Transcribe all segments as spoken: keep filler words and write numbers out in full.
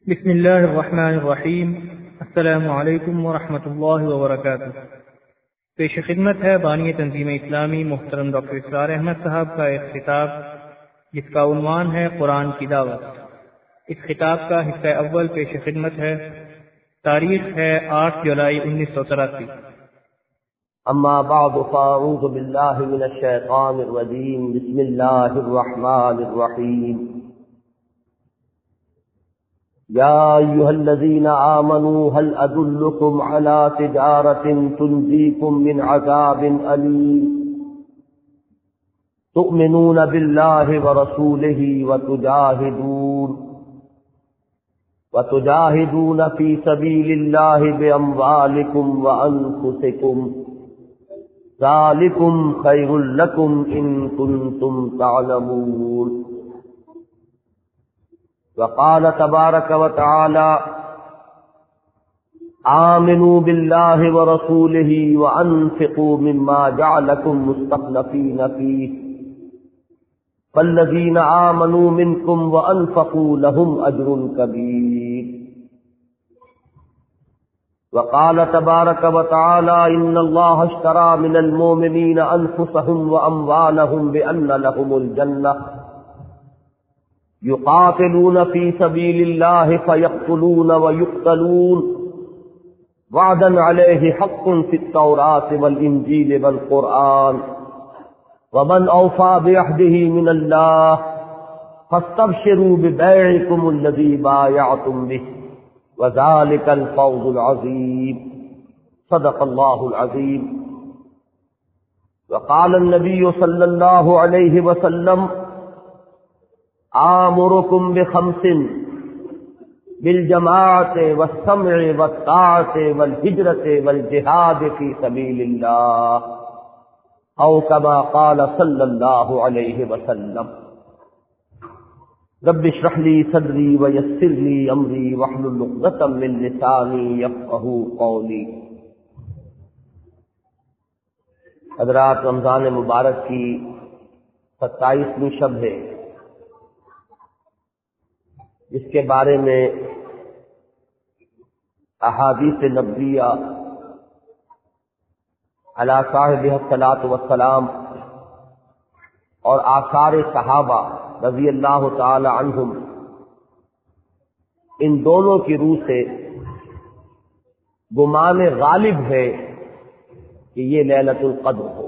بسم اللہ الرحمن الرحیم۔ السلام علیکم ورحمۃ اللہ وبرکاتہ۔ پیش خدمت ہے بانی تنظیم اسلامی محترم ڈاکٹر اسرار احمد صاحب کا ایک خطاب جس کا عنوان ہے قرآن کی دعوت۔ اس خطاب کا حصہ اول پیش خدمت ہے۔ تاریخ ہے آٹھ جولائی انیس سو تراسی۔ اما بعد فاعوذ باللہ من الشیطان الرجیم، بسم اللہ الرحمن الرحیم۔ یا ایھا الذین آمنوا هل ادلکم علی تجارۃ تنجیکم من عذاب الیم تؤمنون باللہ ورسولہ وتجاہدون وتجاہدون فی سبیل اللہ باموالکم وانفسکم ذالکم خیر لکم ان کنتم تعلمون۔ وقال تبارک وتعالی آمنوا باللہ ورسولہ وانفقوا مما جعلکم مستخلفین فیہ فالذین آمنوا منکم وانفقوا لهم اجر کبیر۔ وقال تبارک وتعالی ان اللہ اشتری من المؤمنین انفسهم واموالهم بان لهم الجنہ یقاتلون فی سبیل اللہ فیقتلون ویقتلون وعدا علیہ حق فی التوراة والانجیل والقرآن ومن اوفی بعہدہ من اللہ فاستبشروا ببیعکم الذی بایعتم بہ وذلک الفوز العظیم۔ صدق اللہ العظیم۔ وقال النبی صلی اللہ علیہ وسلم آمرکم بخمس بالجماعت والسمع والطاعت والہجرت والجہاد فی سبیل اللہ او کما قال صلی اللہ علیہ وسلم۔ رب اشرح لی صدری ویسر لی امری واحلل عقدۃ من لسانی یفقہوا قولی۔ حضرات، رمضان مبارک کی ستائیسویں شب ہے جس کے بارے میں احادیث نبویہ علی صاحبہ الصلاۃ والسلام اور آثار صحابہ رضی اللہ تعالی عنہم ان دونوں کی روح سے گمان غالب ہے کہ یہ لیلۃ القدر ہو۔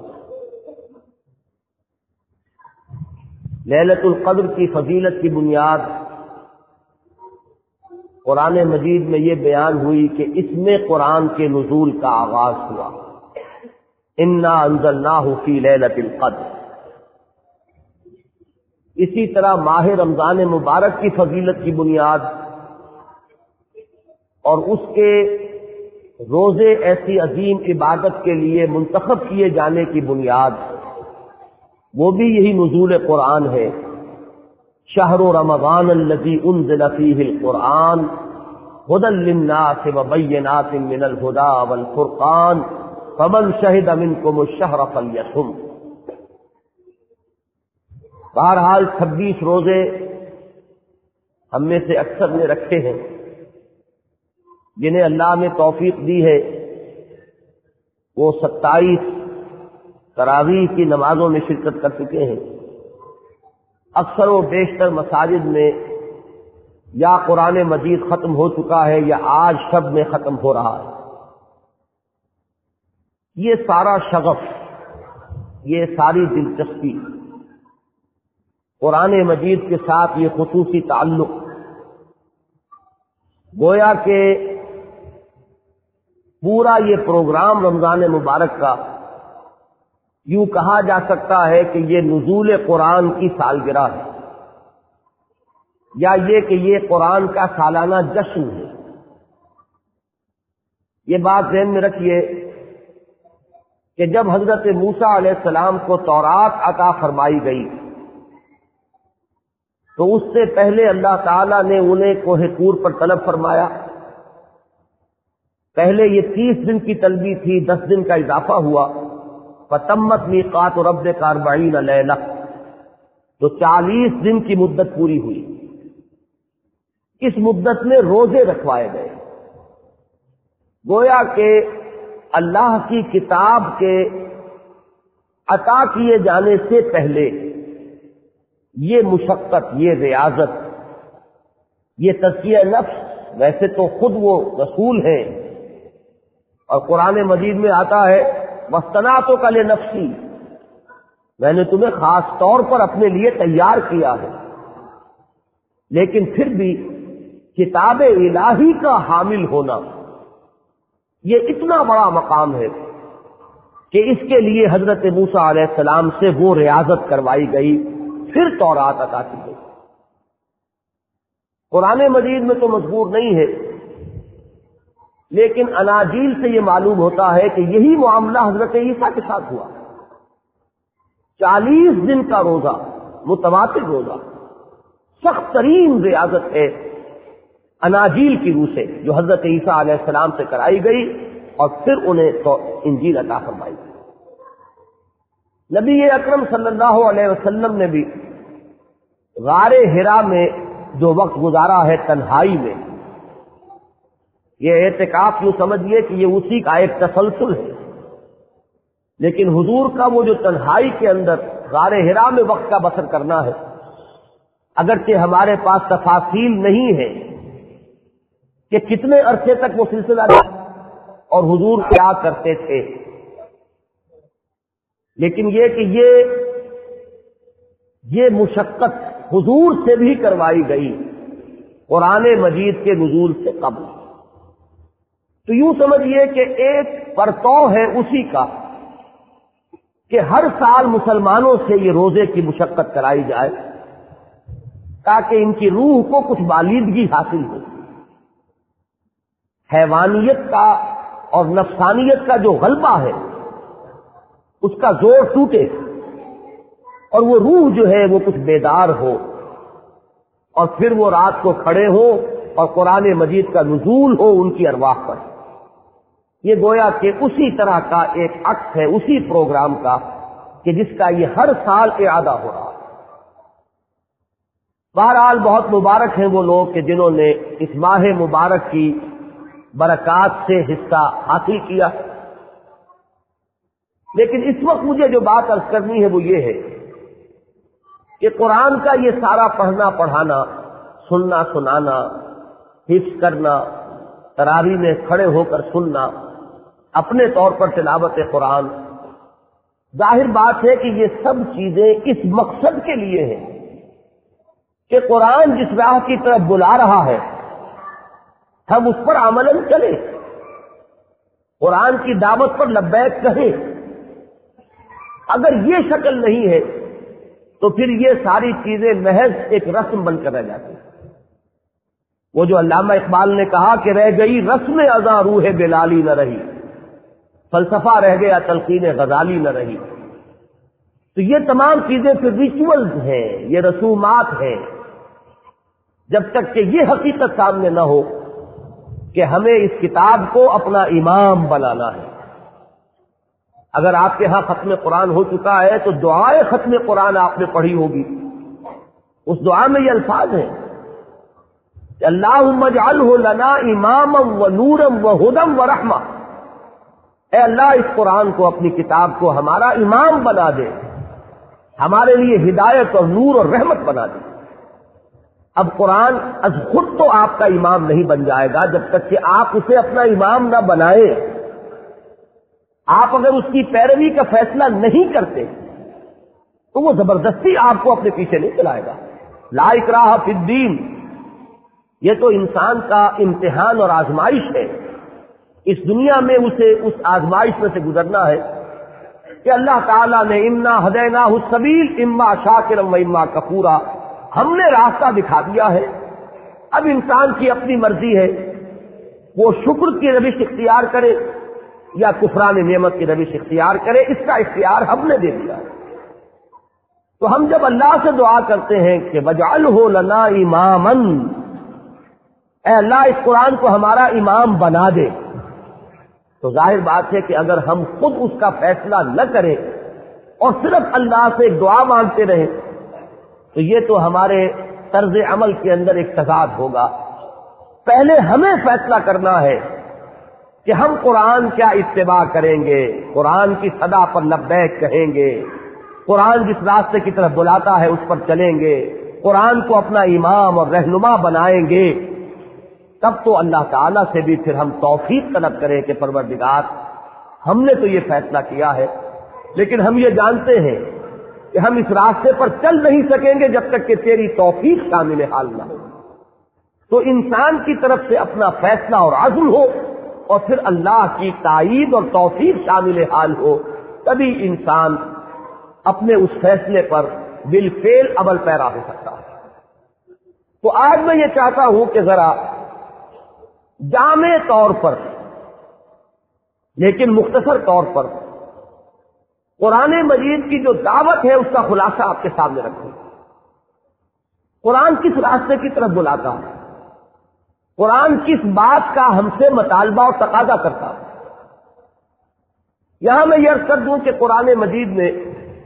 لیلۃ القدر کی فضیلت کی بنیاد قرآن مجید میں یہ بیان ہوئی کہ اس میں قرآن کے نزول کا آغاز ہوا۔ انا انزلناہ فی لیلۃ القدر۔ اسی طرح ماہ رمضان مبارک کی فضیلت کی بنیاد اور اس کے روزے ایسی عظیم عبادت کے لیے منتخب کیے جانے کی بنیاد وہ بھی یہی نزول قرآن ہے۔ شہر رمضان الذی انزل فیہ القرآن ھدی للناس وبینات من الھدی والفرقان فمن شہد منکم الشہر فلیصم۔ بہرحال چھبیس روزے ہم میں سے اکثر نے رکھے ہیں، جنہیں اللہ نے توفیق دی ہے وہ ستائیس تراویح کی نمازوں میں شرکت کر چکے ہیں۔ اکثر و بیشتر مساجد میں یا قرآن مجید ختم ہو چکا ہے یا آج شب میں ختم ہو رہا ہے۔ یہ سارا شغف، یہ ساری دلچسپی، قرآن مجید کے ساتھ یہ خصوصی تعلق، گویا کہ پورا یہ پروگرام رمضان مبارک کا یوں کہا جا سکتا ہے کہ یہ نزول قرآن کی سالگرہ ہے، یا یہ کہ یہ قرآن کا سالانہ جشن ہے۔ یہ بات ذہن میں رکھیے کہ جب حضرت موسیٰ علیہ السلام کو تورات عطا فرمائی گئی تو اس سے پہلے اللہ تعالیٰ نے انہیں کوہ طور پر طلب فرمایا۔ پہلے یہ تیس دن کی طلبی تھی، دس دن کا اضافہ ہوا، فتمت میقات ربک اربعین لیلہ، تو چالیس دن کی مدت پوری ہوئی۔ اس مدت میں روزے رکھوائے گئے، گویا کہ اللہ کی کتاب کے عطا کیے جانے سے پہلے یہ مشقت، یہ ریاضت، یہ تزکیہ نفس، ویسے تو خود وہ رسول ہیں اور قرآن مجید میں آتا ہے وَاصْطَنَعْتُكَ لِنَفْسِي، میں نے تمہیں خاص طور پر اپنے لیے تیار کیا ہے، لیکن پھر بھی کتاب الہی کا حامل ہونا یہ اتنا بڑا مقام ہے کہ اس کے لیے حضرت موسیٰ علیہ السلام سے وہ ریاضت کروائی گئی، پھر تورات عطا کی گئی۔ قرآن مجید میں تو مذکور نہیں ہے، لیکن اناجیل سے یہ معلوم ہوتا ہے کہ یہی معاملہ حضرت عیسیٰ کے ساتھ ہوا۔ چالیس دن کا روزہ، متواتر روزہ، سخت ترین ریاضت ہے اناجیل کی روح سے جو حضرت عیسیٰ علیہ السلام سے کرائی گئی اور پھر انہیں تو انجیل عطا فرمائی گئی۔ نبی اکرم صلی اللہ علیہ وسلم نے بھی غار حرا میں جو وقت گزارا ہے تنہائی میں، یہ اعتکاف یوں سمجھیے کہ یہ اسی کا ایک تسلسل ہے، لیکن حضور کا وہ جو تنہائی کے اندر غار حرا میں وقت کا بسر کرنا ہے، اگرچہ ہمارے پاس تفاصیل نہیں ہے کہ کتنے عرصے تک وہ سلسلہ رہا اور حضور کیا کرتے تھے، لیکن یہ کہ یہ یہ مشقت حضور سے بھی کروائی گئی قرآن مجید کے نزول سے قبل۔ تو یوں سمجھیے کہ ایک پرتو ہے اسی کا کہ ہر سال مسلمانوں سے یہ روزے کی مشقت کرائی جائے تاکہ ان کی روح کو کچھ بالیدگی حاصل ہو، حیوانیت کا اور نفسانیت کا جو غلبہ ہے اس کا زور ٹوٹے اور وہ روح جو ہے وہ کچھ بیدار ہو، اور پھر وہ رات کو کھڑے ہو اور قرآن مجید کا نزول ہو ان کی ارواح پر۔ یہ گویا کہ اسی طرح کا ایک عکس ہے اسی پروگرام کا کہ جس کا یہ ہر سال اعادہ ہو رہا ہے۔ بہرحال بہت مبارک ہیں وہ لوگ کہ جنہوں نے اس ماہ مبارک کی برکات سے حصہ حاصل کیا، لیکن اس وقت مجھے جو بات عرض کرنی ہے وہ یہ ہے کہ قرآن کا یہ سارا پڑھنا پڑھانا، سننا سنانا، حفظ کرنا، تراویح میں کھڑے ہو کر سننا، اپنے طور پر تلاوت قرآن، ظاہر بات ہے کہ یہ سب چیزیں اس مقصد کے لیے ہیں کہ قرآن جس راہ کی طرف بلا رہا ہے ہم اس پر عملاً چلیں، قرآن کی دعوت پر لبیک کہیں۔ اگر یہ شکل نہیں ہے تو پھر یہ ساری چیزیں محض ایک رسم بن کر رہ جاتی ہیں۔ وہ جو علامہ اقبال نے کہا کہ رہ گئی رسم ازاں روح بلالی نہ رہی، فلسفہ رہ گیا تلقین غزالی نہ رہی۔ تو یہ تمام چیزیں پھر ریچولز ہیں، یہ رسومات ہیں، جب تک کہ یہ حقیقت سامنے نہ ہو کہ ہمیں اس کتاب کو اپنا امام بنانا ہے۔ اگر آپ کے ہاں ختم قرآن ہو چکا ہے تو دعائے ختم قرآن آپ نے پڑھی ہوگی، اس دعا میں یہ الفاظ ہیں کہ اللہم اجعلہ لنا اماما و نورا و ہدی و رحمہ، اے اللہ اس قرآن کو، اپنی کتاب کو ہمارا امام بنا دے، ہمارے لیے ہدایت اور نور اور رحمت بنا دے۔ اب قرآن از خود تو آپ کا امام نہیں بن جائے گا جب تک کہ آپ اسے اپنا امام نہ بنائیں۔ آپ اگر اس کی پیروی کا فیصلہ نہیں کرتے تو وہ زبردستی آپ کو اپنے پیچھے نہیں چلائے گا۔ لا اکراہ فی الدین، یہ تو انسان کا امتحان اور آزمائش ہے، اس دنیا میں اسے اس آزمائش میں سے گزرنا ہے کہ اللہ تعالیٰ نے انا ہدیناہ السبیل اما شاکرا و اما کفورا، ہم نے راستہ دکھا دیا ہے، اب انسان کی اپنی مرضی ہے وہ شکر کی روش اختیار کرے یا کفران نعمت کی روش اختیار کرے، اس کا اختیار ہم نے دے دیا ہے۔ تو ہم جب اللہ سے دعا کرتے ہیں کہ وجعلہ لنا اماما، اے اللہ اس قرآن کو ہمارا امام بنا دے، تو ظاہر بات ہے کہ اگر ہم خود اس کا فیصلہ نہ کریں اور صرف اللہ سے ایک دعا مانگتے رہیں تو یہ تو ہمارے طرز عمل کے اندر ایک تضاد ہوگا پہلے ہمیں فیصلہ کرنا ہے کہ ہم قرآن کیا اتباع کریں گے، قرآن کی صدا پر لبیک کہیں گے، قرآن جس راستے کی طرف بلاتا ہے اس پر چلیں گے، قرآن کو اپنا امام اور رہنما بنائیں گے۔ تب تو اللہ تعالیٰ سے بھی پھر ہم توفیق طلب کریں کہ پروردگار ہم نے تو یہ فیصلہ کیا ہے، لیکن ہم یہ جانتے ہیں کہ ہم اس راستے پر چل نہیں سکیں گے جب تک کہ تیری توفیق شامل حال نہ ہو۔ تو انسان کی طرف سے اپنا فیصلہ اور عزم ہو اور پھر اللہ کی تائید اور توفیق شامل حال ہو، تبھی انسان اپنے اس فیصلے پر بالفعل عمل پیرا ہو سکتا ہے۔ تو آج میں یہ چاہتا ہوں کہ ذرا جامع طور پر لیکن مختصر طور پر قرآن مجید کی جو دعوت ہے اس کا خلاصہ آپ کے سامنے رکھوں۔ قرآن کس راستے کی طرف بلاتا ہے، قرآن کس بات کا ہم سے مطالبہ اور تقاضا کرتا ہے۔ یہاں میں یہ عرض کر دوں کہ قرآن مجید نے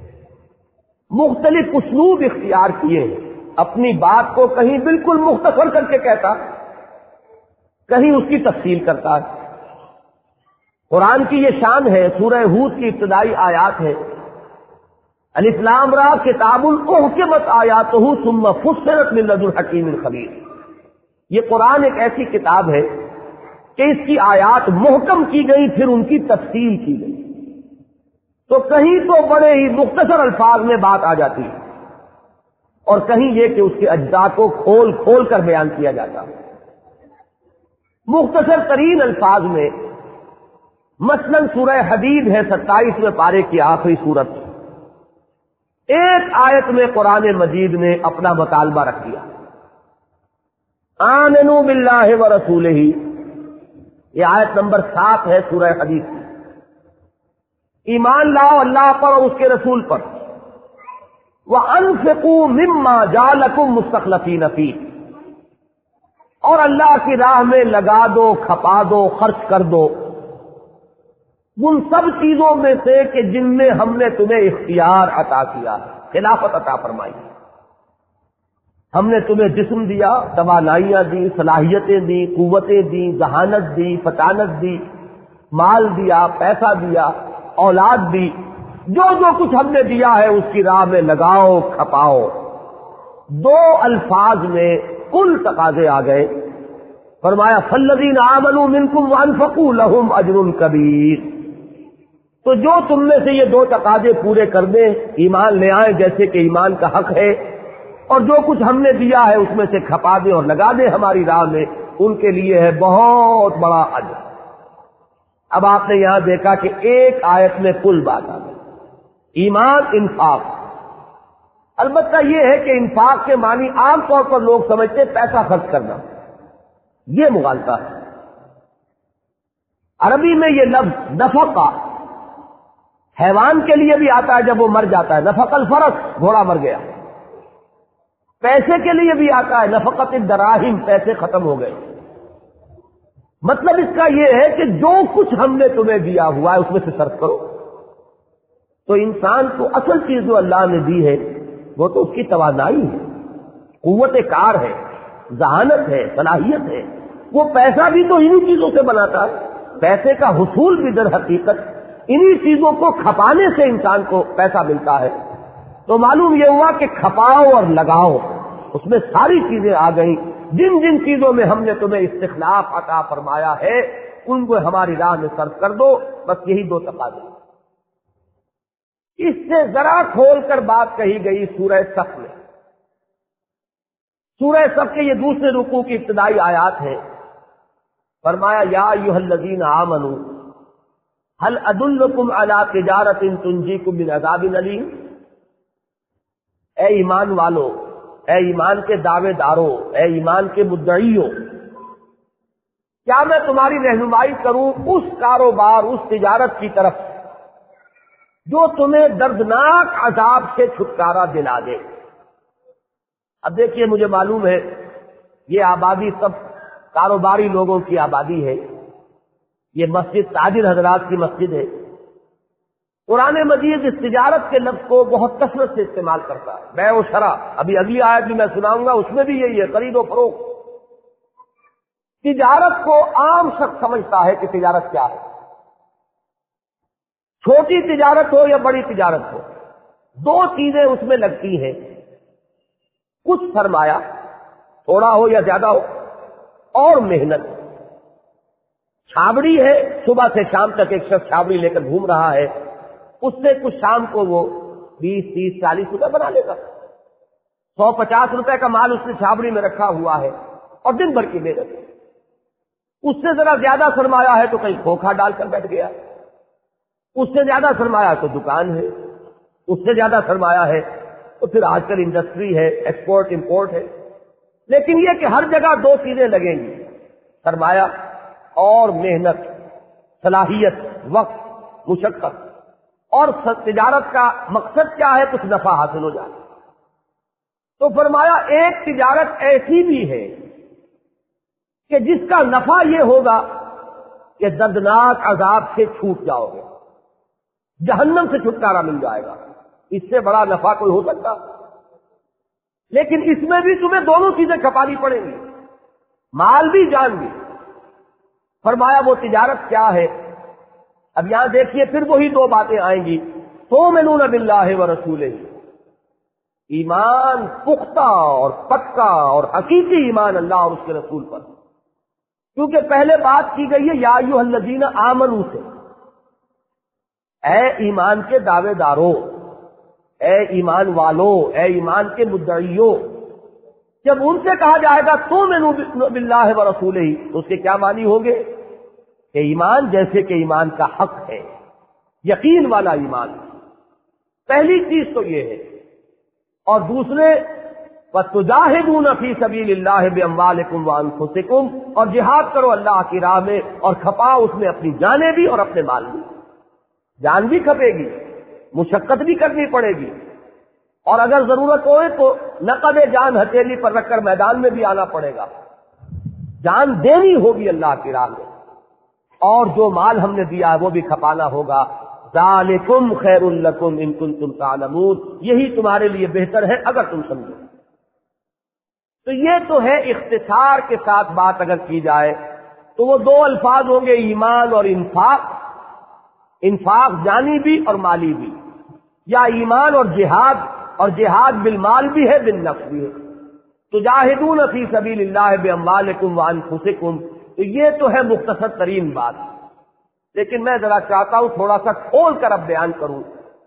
مختلف اسلوب اختیار کیے ہیں، اپنی بات کو کہیں بالکل مختصر کر کے کہتا، کہیں اس کی تفصیل کرتا ہے۔ قرآن کی یہ شان ہے، سورہ ہود کی ابتدائی آیات ہے، الف لام را کتاب احکمت آیاتہ ثم فصلت من لدن حکیم خبیر۔ یہ قرآن ایک ایسی کتاب ہے کہ اس کی آیات محکم کی گئی، پھر ان کی تفصیل کی گئی، تو کہیں تو بڑے ہی مختصر الفاظ میں بات آ جاتی ہے اور کہیں یہ کہ اس کے اجزاء کو کھول کھول کر بیان کیا جاتا ہے۔ مختصر ترین الفاظ میں مثلاً سورہ حدید ہے، ستائیسویں پارے کی آخری سورت، ایک آیت میں قرآن مجید نے اپنا مطالبہ رکھ دیا، آمنوا باللہ ورسولہ، یہ آیت نمبر سات ہے سورہ حدید کی، ایمان لاؤ اللہ پر اور اس کے رسول پر، وَأَنفِقُوا مِمَّا جَعَلَكُم مُّسْتَخْلَفِينَ فِيهِ، اور اللہ کی راہ میں لگا دو، کھپا دو، خرچ کر دو ان سب چیزوں میں سے کہ جن میں ہم نے تمہیں اختیار عطا کیا، خلافت عطا فرمائی۔ ہم نے تمہیں جسم دیا، توانائیاں دی، صلاحیتیں دی، قوتیں دی، ذہانت دی، فطانت دی، مال دیا، پیسہ دیا، اولاد دی، جو جو کچھ ہم نے دیا ہے اس کی راہ میں لگاؤ، کھپاؤ۔ دو الفاظ میں کل تقاضے آ گئے، فرمایا فالذین آمنوا منکم وانفقوا لہم اجر کبیر۔ تو جو تم میں سے یہ دو تقاضے پورے کر دیں، ایمان لے آئیں جیسے کہ ایمان کا حق ہے، اور جو کچھ ہم نے دیا ہے اس میں سے کھپا دیں اور لگا دیں ہماری راہ میں، ان کے لیے ہے بہت بڑا اجر۔ اب آپ نے یہاں دیکھا کہ ایک آیت میں کل بات آ گئی، ایمان، انفاق۔ البتہ یہ ہے کہ انفاق کے معنی عام طور پر لوگ سمجھتے پیسہ خرچ کرنا، یہ مغالطہ ہے۔ عربی میں یہ لفظ نفقہ حیوان کے لیے بھی آتا ہے جب وہ مر جاتا ہے، نفق الفرس، گھوڑا مر گیا۔ پیسے کے لیے بھی آتا ہے، نفقت الدراہم، پیسے ختم ہو گئے۔ مطلب اس کا یہ ہے کہ جو کچھ ہم نے تمہیں دیا ہوا ہے اس میں سے صرف کرو۔ تو انسان کو اصل چیز جو اللہ نے دی ہے وہ تو اس کی توانائی ہے، قوت کار ہے، ذہانت ہے، صلاحیت ہے۔ وہ پیسہ بھی تو انہی چیزوں سے بناتا ہے، پیسے کا حصول بھی در حقیقت انہی چیزوں کو کھپانے سے انسان کو پیسہ ملتا ہے۔ تو معلوم یہ ہوا کہ کھپاؤ اور لگاؤ، اس میں ساری چیزیں آ گئیں۔ جن جن چیزوں میں ہم نے تمہیں استخلاف عطا فرمایا ہے ان کو ہماری راہ میں صرف کر دو، بس یہی دو تقاضے۔ اس سے ذرا کھول کر بات کہی گئی سورہ صف میں۔ سورہ صف کے یہ دوسرے رکوع کی ابتدائی آیات ہے، فرمایا یا ایھا الذین آمنوا هل ادلکم علی تجارۃ تنجیکم من عذاب الیم، اے ایمان والو، اے ایمان کے دعوے داروں، اے ایمان کے مدعیوں، کیا میں تمہاری رہنمائی کروں اس کاروبار، اس تجارت کی طرف جو تمہیں دردناک عذاب سے چھٹکارا دلا دے۔ اب دیکھیے، مجھے معلوم ہے یہ آبادی سب کاروباری لوگوں کی آبادی ہے، یہ مسجد تاجر حضرات کی مسجد ہے۔ قرآن مجید اس تجارت کے لفظ کو بہت کثرت سے استعمال کرتا ہے، بیع و شرع۔ ابھی اگلی آیت بھی میں سناؤں گا، اس میں بھی یہی ہے، خرید و فروخت۔ تجارت کو عام شخص سمجھتا ہے کہ تجارت کیا ہے، چھوٹی تجارت ہو یا بڑی تجارت ہو، دو چیزیں اس میں لگتی ہیں، کچھ سرمایہ تھوڑا ہو یا زیادہ ہو، اور محنت۔ چھاوڑی ہے، صبح سے شام تک ایک شخص چھاوڑی لے کر گھوم رہا ہے، اس سے کچھ شام کو وہ بیس تیس چالیس روپے بنا لے گا، سو پچاس روپے کا مال اس نے چھاوڑی میں رکھا ہوا ہے اور دن بھر کی محنت۔ اس سے ذرا زیادہ سرمایہ ہے تو کہیں کھوکھا ڈال کر بیٹھ گیا، اس سے زیادہ سرمایہ تو دکان ہے، اس سے زیادہ سرمایہ ہے تو پھر آج کل انڈسٹری ہے، ایکسپورٹ امپورٹ ہے۔ لیکن یہ کہ ہر جگہ دو چیزیں لگیں گی، سرمایہ اور محنت، صلاحیت، وقت، مشقت۔ اور تجارت کا مقصد کیا ہے؟ کچھ نفع حاصل ہو جائے۔ تو فرمایا ایک تجارت ایسی بھی ہے کہ جس کا نفع یہ ہوگا کہ دردناک عذاب سے چھوٹ جاؤ گے، جہنم سے چھٹکارا مل جائے گا، اس سے بڑا نفع کوئی ہو سکتا؟ لیکن اس میں بھی تمہیں دونوں چیزیں کھپانی پڑیں گی، مال بھی جان بھی۔ فرمایا وہ تجارت کیا ہے؟ اب یہاں دیکھیے پھر وہی دو باتیں آئیں گی، تؤمنون باللہ ورسولہ، ایمان پختہ اور پکا اور حقیقی ایمان اللہ اور اس کے رسول پر، کیونکہ پہلے بات کی گئی ہے یا ایھا الذین آمنوا سے، اے ایمان کے دعوے داروں، اے ایمان والوں، اے ایمان کے مدعیوں۔ جب ان سے کہا جائے گا تؤمنوا باللہ ورسولہ، تو اس کے کیا معنی ہوں گے؟ کہ ایمان جیسے کہ ایمان کا حق ہے، یقین والا ایمان، پہلی چیز تو یہ ہے۔ اور دوسرے وَتُجَاهِدُونَ فِي سَبِيلِ اللَّهِ بِأَمْوَالِكُمْ وَأَنفُسِكُمْ، اور جہاد کرو اللہ کی راہ میں اور کھپاؤ اس میں اپنی جانیں بھی اور اپنے مال بھی، جان بھی کھپے گی، مشقت بھی کرنی پڑے گی، اور اگر ضرورت ہوئے تو نقد جان ہتھیلی پر رکھ کر میدان میں بھی آنا پڑے گا، جان دینی ہوگی اللہ کی راہ میں، اور جو مال ہم نے دیا ہے وہ بھی کھپانا ہوگا۔ ذالکم خیر لکم ان کنتم تعلمون، یہی تمہارے لیے بہتر ہے اگر تم سمجھو۔ تو یہ تو ہے اختصار کے ساتھ بات اگر کی جائے تو وہ دو الفاظ ہوں گے، ایمان اور انفاق، انفاق جانی بھی اور مالی بھی، یا ایمان اور جہاد، اور جہاد بالمال بھی ہے بالنفس بھی ہے۔ تجاہدون فی سبیل اللہ باموالکم وانفسکم، تو یہ تو ہے مختصر ترین بات، لیکن میں ذرا چاہتا ہوں تھوڑا سا کھول کر اب بیان کروں۔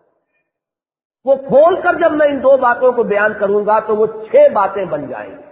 وہ کھول کر جب میں ان دو باتوں کو بیان کروں گا تو وہ چھ باتیں بن جائیں گی۔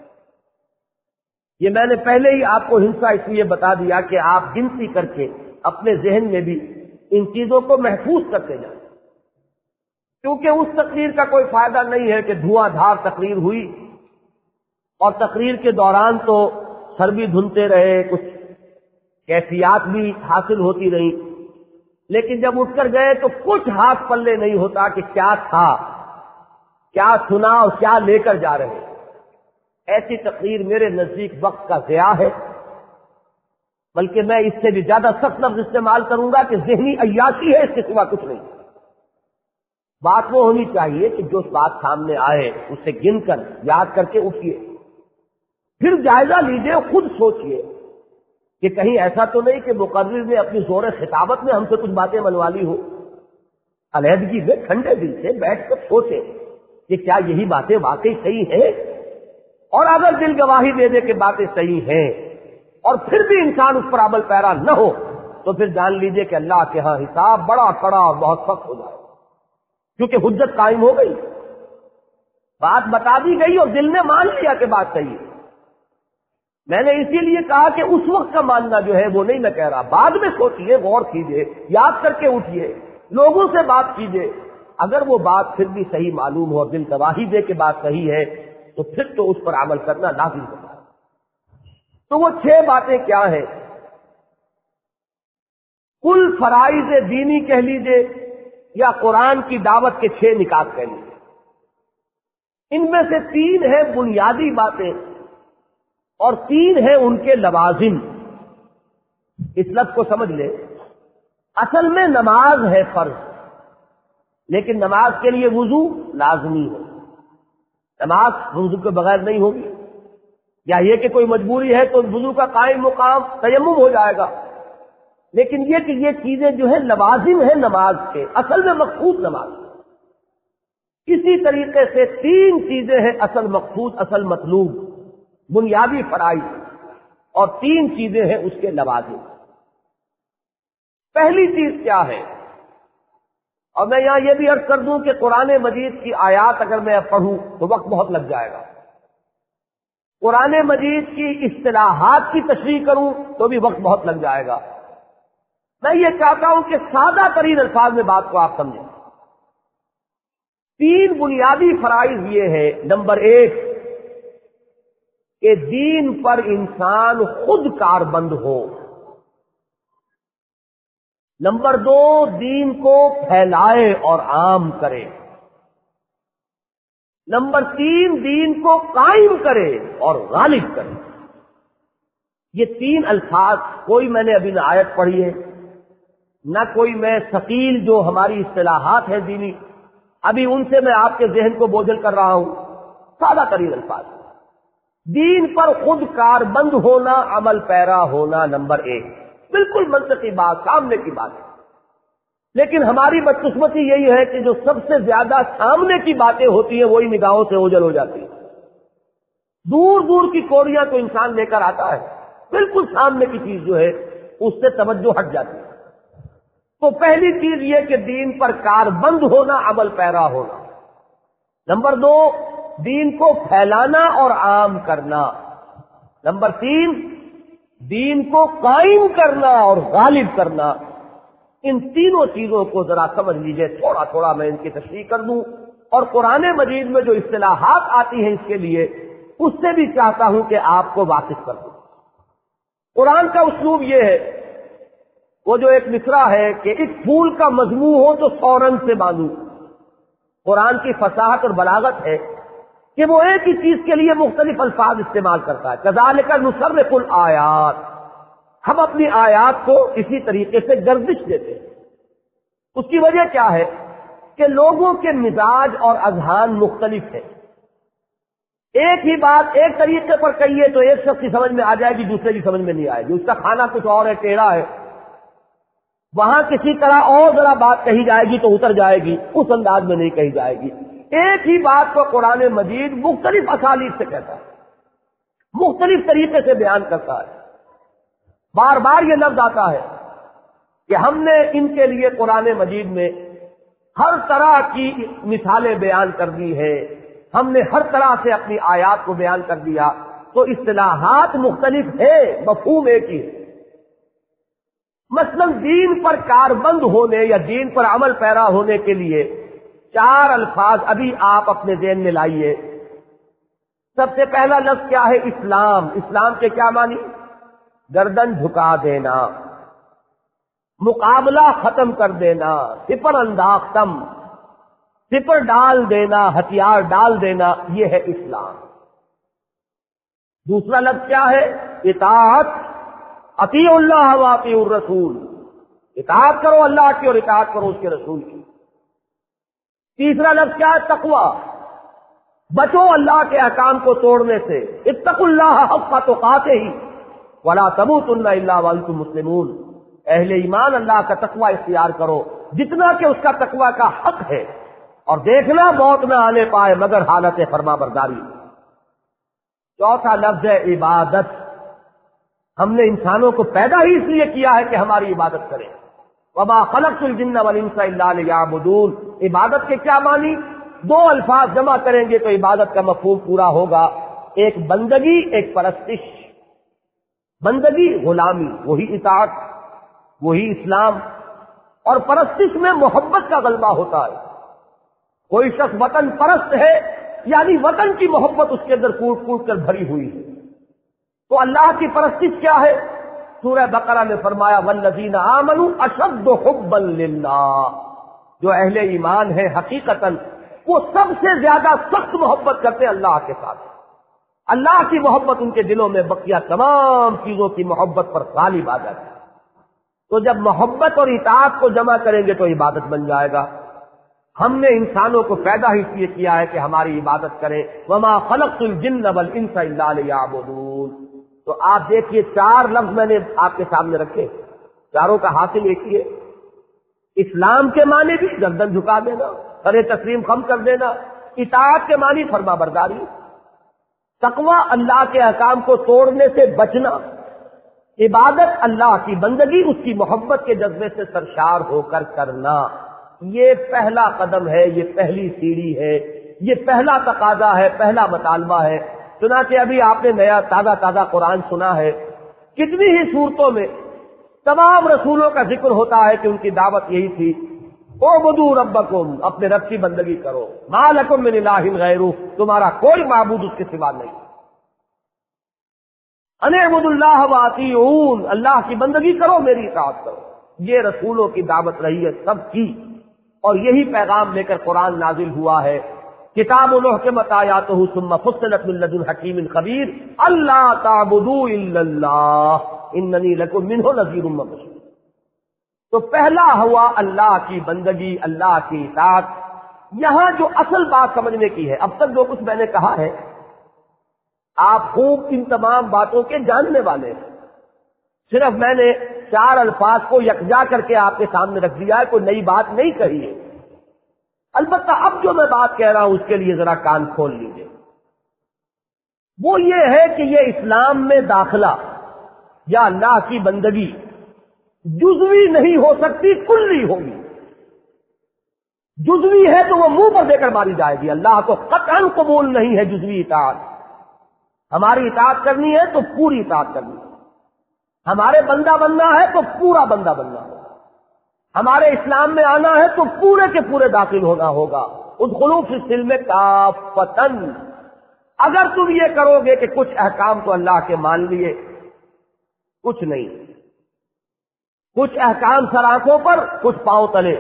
یہ میں نے پہلے ہی آپ کو ہنسا اس لیے بتا دیا کہ آپ گنتی کر کے اپنے ذہن میں بھی ان چیزوں کو محفوظ کرتے جائیں، کیونکہ اس تقریر کا کوئی فائدہ نہیں ہے کہ دھواں دھار تقریر ہوئی اور تقریر کے دوران تو سر بھی دھنتے رہے، کچھ کیفیات بھی حاصل ہوتی رہی، لیکن جب اٹھ کر گئے تو کچھ ہاتھ پلے نہیں ہوتا کہ کیا تھا، کیا سنا اور کیا لے کر جا رہے۔ ایسی تقریر میرے نزدیک وقت کا ضیاع ہے، بلکہ میں اس سے بھی زیادہ سخت لفظ استعمال کروں گا کہ ذہنی عیاشی ہے، اس کے سوا کچھ نہیں۔ بات وہ ہونی چاہیے کہ جو بات سامنے آئے اسے گن کر یاد کر کے اٹھیے، پھر جائزہ لیجئے، خود سوچئے کہ کہیں ایسا تو نہیں کہ مقرر نے اپنی زور خطابت میں ہم سے کچھ باتیں منوا لی ہو۔ علیحدگی میں ٹھنڈے دل سے بیٹھ کر سوچے کہ کیا یہی باتیں واقعی صحیح ہیں، اور اگر دل گواہی دے دے کہ باتیں صحیح ہیں اور پھر بھی انسان اس پر عمل پیرا نہ ہو تو پھر جان لیجئے کہ اللہ کے ہاں حساب بڑا کڑا اور بہت سخت ہو جائے، کیونکہ حجت قائم ہو گئی، بات بتا دی گئی اور دل نے مان لیا کہ بات صحیح ہے۔ میں نے اسی لیے کہا کہ اس وقت کا ماننا جو ہے وہ نہیں میں کہہ رہا، بعد میں سوچئے، غور کیجئے، یاد کر کے اٹھئے، لوگوں سے بات کیجئے، اگر وہ بات پھر بھی صحیح معلوم ہو اور دل گواہی دے کہ بات صحیح ہے تو پھر تو اس پر عمل کرنا لازم ہوتا ہے۔ تو وہ چھ باتیں کیا ہیں؟ کل فرائض دینی کہہ لیجئے یا قرآن کی دعوت کے چھ نکات کہہ لیجئے، ان میں سے تین ہیں بنیادی باتیں اور تین ہیں ان کے لوازم۔ اس لفظ کو سمجھ لے، اصل میں نماز ہے فرض، لیکن نماز کے لیے وضو لازمی ہے، نماز وضو کے بغیر نہیں ہوگی، یا یہ کہ کوئی مجبوری ہے تو وضو کا قائم مقام تیمم ہو جائے گا، لیکن یہ کہ یہ چیزیں جو ہے لوازم ہیں نماز کے، اصل میں مقصود نماز۔ اسی طریقے سے تین چیزیں ہیں اصل مقصود، اصل مطلوب، بنیادی فرائض، اور تین چیزیں ہیں اس کے لوازم۔ پہلی چیز کیا ہے؟ اور میں یہاں یہ بھی عرض کر دوں کہ قرآن مجید کی آیات اگر میں پڑھوں تو وقت بہت لگ جائے گا، قرآن مجید کی اصطلاحات کی تشریح کروں تو بھی وقت بہت لگ جائے گا۔ میں یہ چاہتا ہوں کہ سادہ ترین الفاظ میں بات کو آپ سمجھیں۔ تین بنیادی فرائض یہ ہے، نمبر ایک کہ دین پر انسان خود کاربند ہو، نمبر دو دین کو پھیلائے اور عام کرے، نمبر تین دین کو قائم کرے اور غالب کرے۔ یہ تین الفاظ کوئی میں نے ابھی نہ آیت پڑھی ہے، نہ کوئی میں ثقیل جو ہماری اصطلاحات ہیں دینی، ابھی ان سے میں آپ کے ذہن کو بوجھل کر رہا ہوں۔ سادہ ترین الفاظ، دین پر خود کاربند ہونا، عمل پیرا ہونا، نمبر ایک، بالکل منطقی بات، سامنے کی بات ہے۔ لیکن ہماری بدقسمتی یہی ہے کہ جو سب سے زیادہ سامنے کی باتیں ہوتی ہیں وہی نگاہوں سے اوجھل ہو جاتی ہیں۔ دور دور کی کوڑیاں تو انسان لے کر آتا ہے، بالکل سامنے کی چیز جو ہے اس سے توجہ ہٹ جاتی ہے۔ تو پہلی چیز یہ کہ دین پر کاربند ہونا، عمل پیرا ہونا، نمبر دو دین کو پھیلانا اور عام کرنا، نمبر تین دین کو قائم کرنا اور غالب کرنا۔ ان تینوں چیزوں کو ذرا سمجھ لیجئے، تھوڑا تھوڑا میں ان کی تشریح کر دوں، اور قرآن مجید میں جو اصطلاحات آتی ہیں اس کے لیے اس سے بھی چاہتا ہوں کہ آپ کو واقف کر دوں۔ قرآن کا اسلوب یہ ہے، وہ جو ایک مصرع ہے کہ ایک پھول کا مجموع ہو تو سو رنگ سے باندھوں۔ قرآن کی فصاحت اور بلاغت ہے کہ وہ ایک ہی چیز کے لیے مختلف الفاظ استعمال کرتا ہے۔ کذالک نصرف الآیات، ہم اپنی آیات کو اسی طریقے سے گردش دیتے ہیں۔ اس کی وجہ کیا ہے کہ لوگوں کے مزاج اور اذہان مختلف ہیں۔ ایک ہی بات ایک طریقے پر کہیے تو ایک شخص کی سمجھ میں آ جائے گی، دوسرے کی سمجھ میں نہیں آئے گی، اس کا کھانا کچھ اور ہے، ٹیڑھا ہے۔ وہاں کسی طرح اور ذرا بات کہی جائے گی تو اتر جائے گی، اس انداز میں نہیں کہی جائے گی۔ ایک ہی بات کو قرآن مجید مختلف اسالیب سے کہتا ہے، مختلف طریقے سے بیان کرتا ہے۔ بار بار یہ لفظ آتا ہے کہ ہم نے ان کے لیے قرآن مجید میں ہر طرح کی مثالیں بیان کر دی ہے، ہم نے ہر طرح سے اپنی آیات کو بیان کر دیا۔ تو اصطلاحات مختلف ہے، مفہوم ایک ہی ہے۔ مثلا دین پر کاربند ہونے یا دین پر عمل پیرا ہونے کے لیے چار الفاظ ابھی آپ اپنے ذہن میں لائیے۔ سب سے پہلا لفظ کیا ہے؟ اسلام۔ اسلام کے کیا معنی؟ گردن جھکا دینا، مقابلہ ختم کر دینا، سپر انداختم، سپر ڈال دینا، ہتھیار ڈال دینا، یہ ہے اسلام۔ دوسرا لفظ کیا ہے؟ اطاعت، اطیعوا اللہ و اطیعوا الرسول، اطاعت کرو اللہ کی اور اطاعت کرو اس کے رسول کی۔ تیسرا لفظ کیا ہے؟ تقوی، بچو اللہ کے احکام کو توڑنے سے، اتقوا اللہ حق تقاتہ ولا تموتن الا وانتم مسلمون، اہل ایمان اللہ کا تقوی اختیار کرو جتنا کہ اس کا تقوی کا حق ہے، اور دیکھنا موت نہ آنے پائے مگر حالت فرما برداری۔ چوتھا لفظ ہے عبادت، ہم نے انسانوں کو پیدا ہی اس لیے کیا ہے کہ ہماری عبادت کریں۔ وما خلقت الجن والانس الا لیعبدون، عبادت کے کیا معنی؟ دو الفاظ جمع کریں گے تو عبادت کا مفہوم پورا ہوگا، ایک بندگی، ایک پرستش۔ بندگی غلامی، وہی اطاعت، وہی اسلام، اور پرستش میں محبت کا غلبہ ہوتا ہے۔ کوئی شخص وطن پرست ہے یعنی وطن کی محبت اس کے اندر کوٹ کوٹ کر بھری ہوئی ہے۔ تو اللہ کی پرستش کیا ہے؟ سورہ بقرہ میں فرمایا والذین آمنوا اشد حبا للہ، جو اہل ایمان ہے حقیقتاً وہ سب سے زیادہ سخت محبت کرتے ہیں اللہ کے ساتھ۔ اللہ کی محبت ان کے دلوں میں بقیہ تمام چیزوں کی محبت پر غالب آ جاتی ہے۔ تو جب محبت اور اطاعت کو جمع کریں گے تو عبادت بن جائے گا۔ ہم نے انسانوں کو پیدا ہی اس لیے کیا ہے کہ ہماری عبادت کریں. وما خلقت الجن والانس الا لیعبدون. تو آپ دیکھیے چار لفظ میں نے آپ کے سامنے رکھے, چاروں کا حاصل ایک ہی ہے. اسلام کے معنی بھی گردن جھکا دینا, سر تسلیم خم کر دینا. اطاعت کے معنی فرما برداری. تقوی اللہ کے احکام کو توڑنے سے بچنا. عبادت اللہ کی بندگی اس کی محبت کے جذبے سے سرشار ہو کر کرنا. یہ پہلا قدم ہے, یہ پہلی سیڑھی ہے, یہ پہلا تقاضا ہے, پہلا مطالبہ ہے. چنانچہ ابھی آپ نے نیا تازہ تازہ قرآن سنا ہے. کتنی ہی صورتوں میں تمام رسولوں کا ذکر ہوتا ہے کہ ان کی دعوت یہی تھی, اعبدوا ربکم, اپنے رب کی بندگی کرو. ما لکم من الہ غیرہ, تمہارا کوئی معبود اس کے سوا نہیں. ان اعبدوا اللہ واطیعون, اللہ کی بندگی کرو, میری اطاعت کرو. یہ رسولوں کی دعوت رہی ہے سب کی, اور یہی پیغام لے کر قرآن نازل ہوا ہے. کتاب محکمت آیاتہ ثم فصلت من لدن حکیم خبیر اللہ تعبدوا الا اللہ اننی لکم منہ نذیر مبشر. تو پہلا ہوا اللہ کی بندگی, اللہ کی اطاعت. یہاں جو اصل بات سمجھنے کی ہے, اب تک جو کچھ میں نے کہا ہے آپ خوب ان تمام باتوں کے جاننے والے ہیں. صرف میں نے چار الفاظ کو یکجا کر کے آپ کے سامنے رکھ دیا ہے, کوئی نئی بات نہیں کہی ہے. البتہ اب جو میں بات کہہ رہا ہوں اس کے لیے ذرا کان کھول لیجئے. وہ یہ ہے کہ یہ اسلام میں داخلہ یا اللہ کی بندگی جزوی نہیں ہو سکتی, کلی ہوگی. جزوی ہے تو وہ منہ پر دے کر ماری جائے گی. اللہ کو قطعاً قبول نہیں ہے جزوی اطاعت. ہماری اطاعت کرنی ہے تو پوری اطاعت کرنی ہے. ہمارے بندہ بننا ہے تو پورا بندہ بننا ہے. ہمارے اسلام میں آنا ہے تو پورے کے پورے داخل ہونا ہوگا. ادخلوا فی السلم کافۃ. اگر تم یہ کرو گے کہ کچھ احکام تو اللہ کے مان لیے, کچھ نہیں, کچھ احکام سر آنکھوں پر, کچھ پاؤں تلے,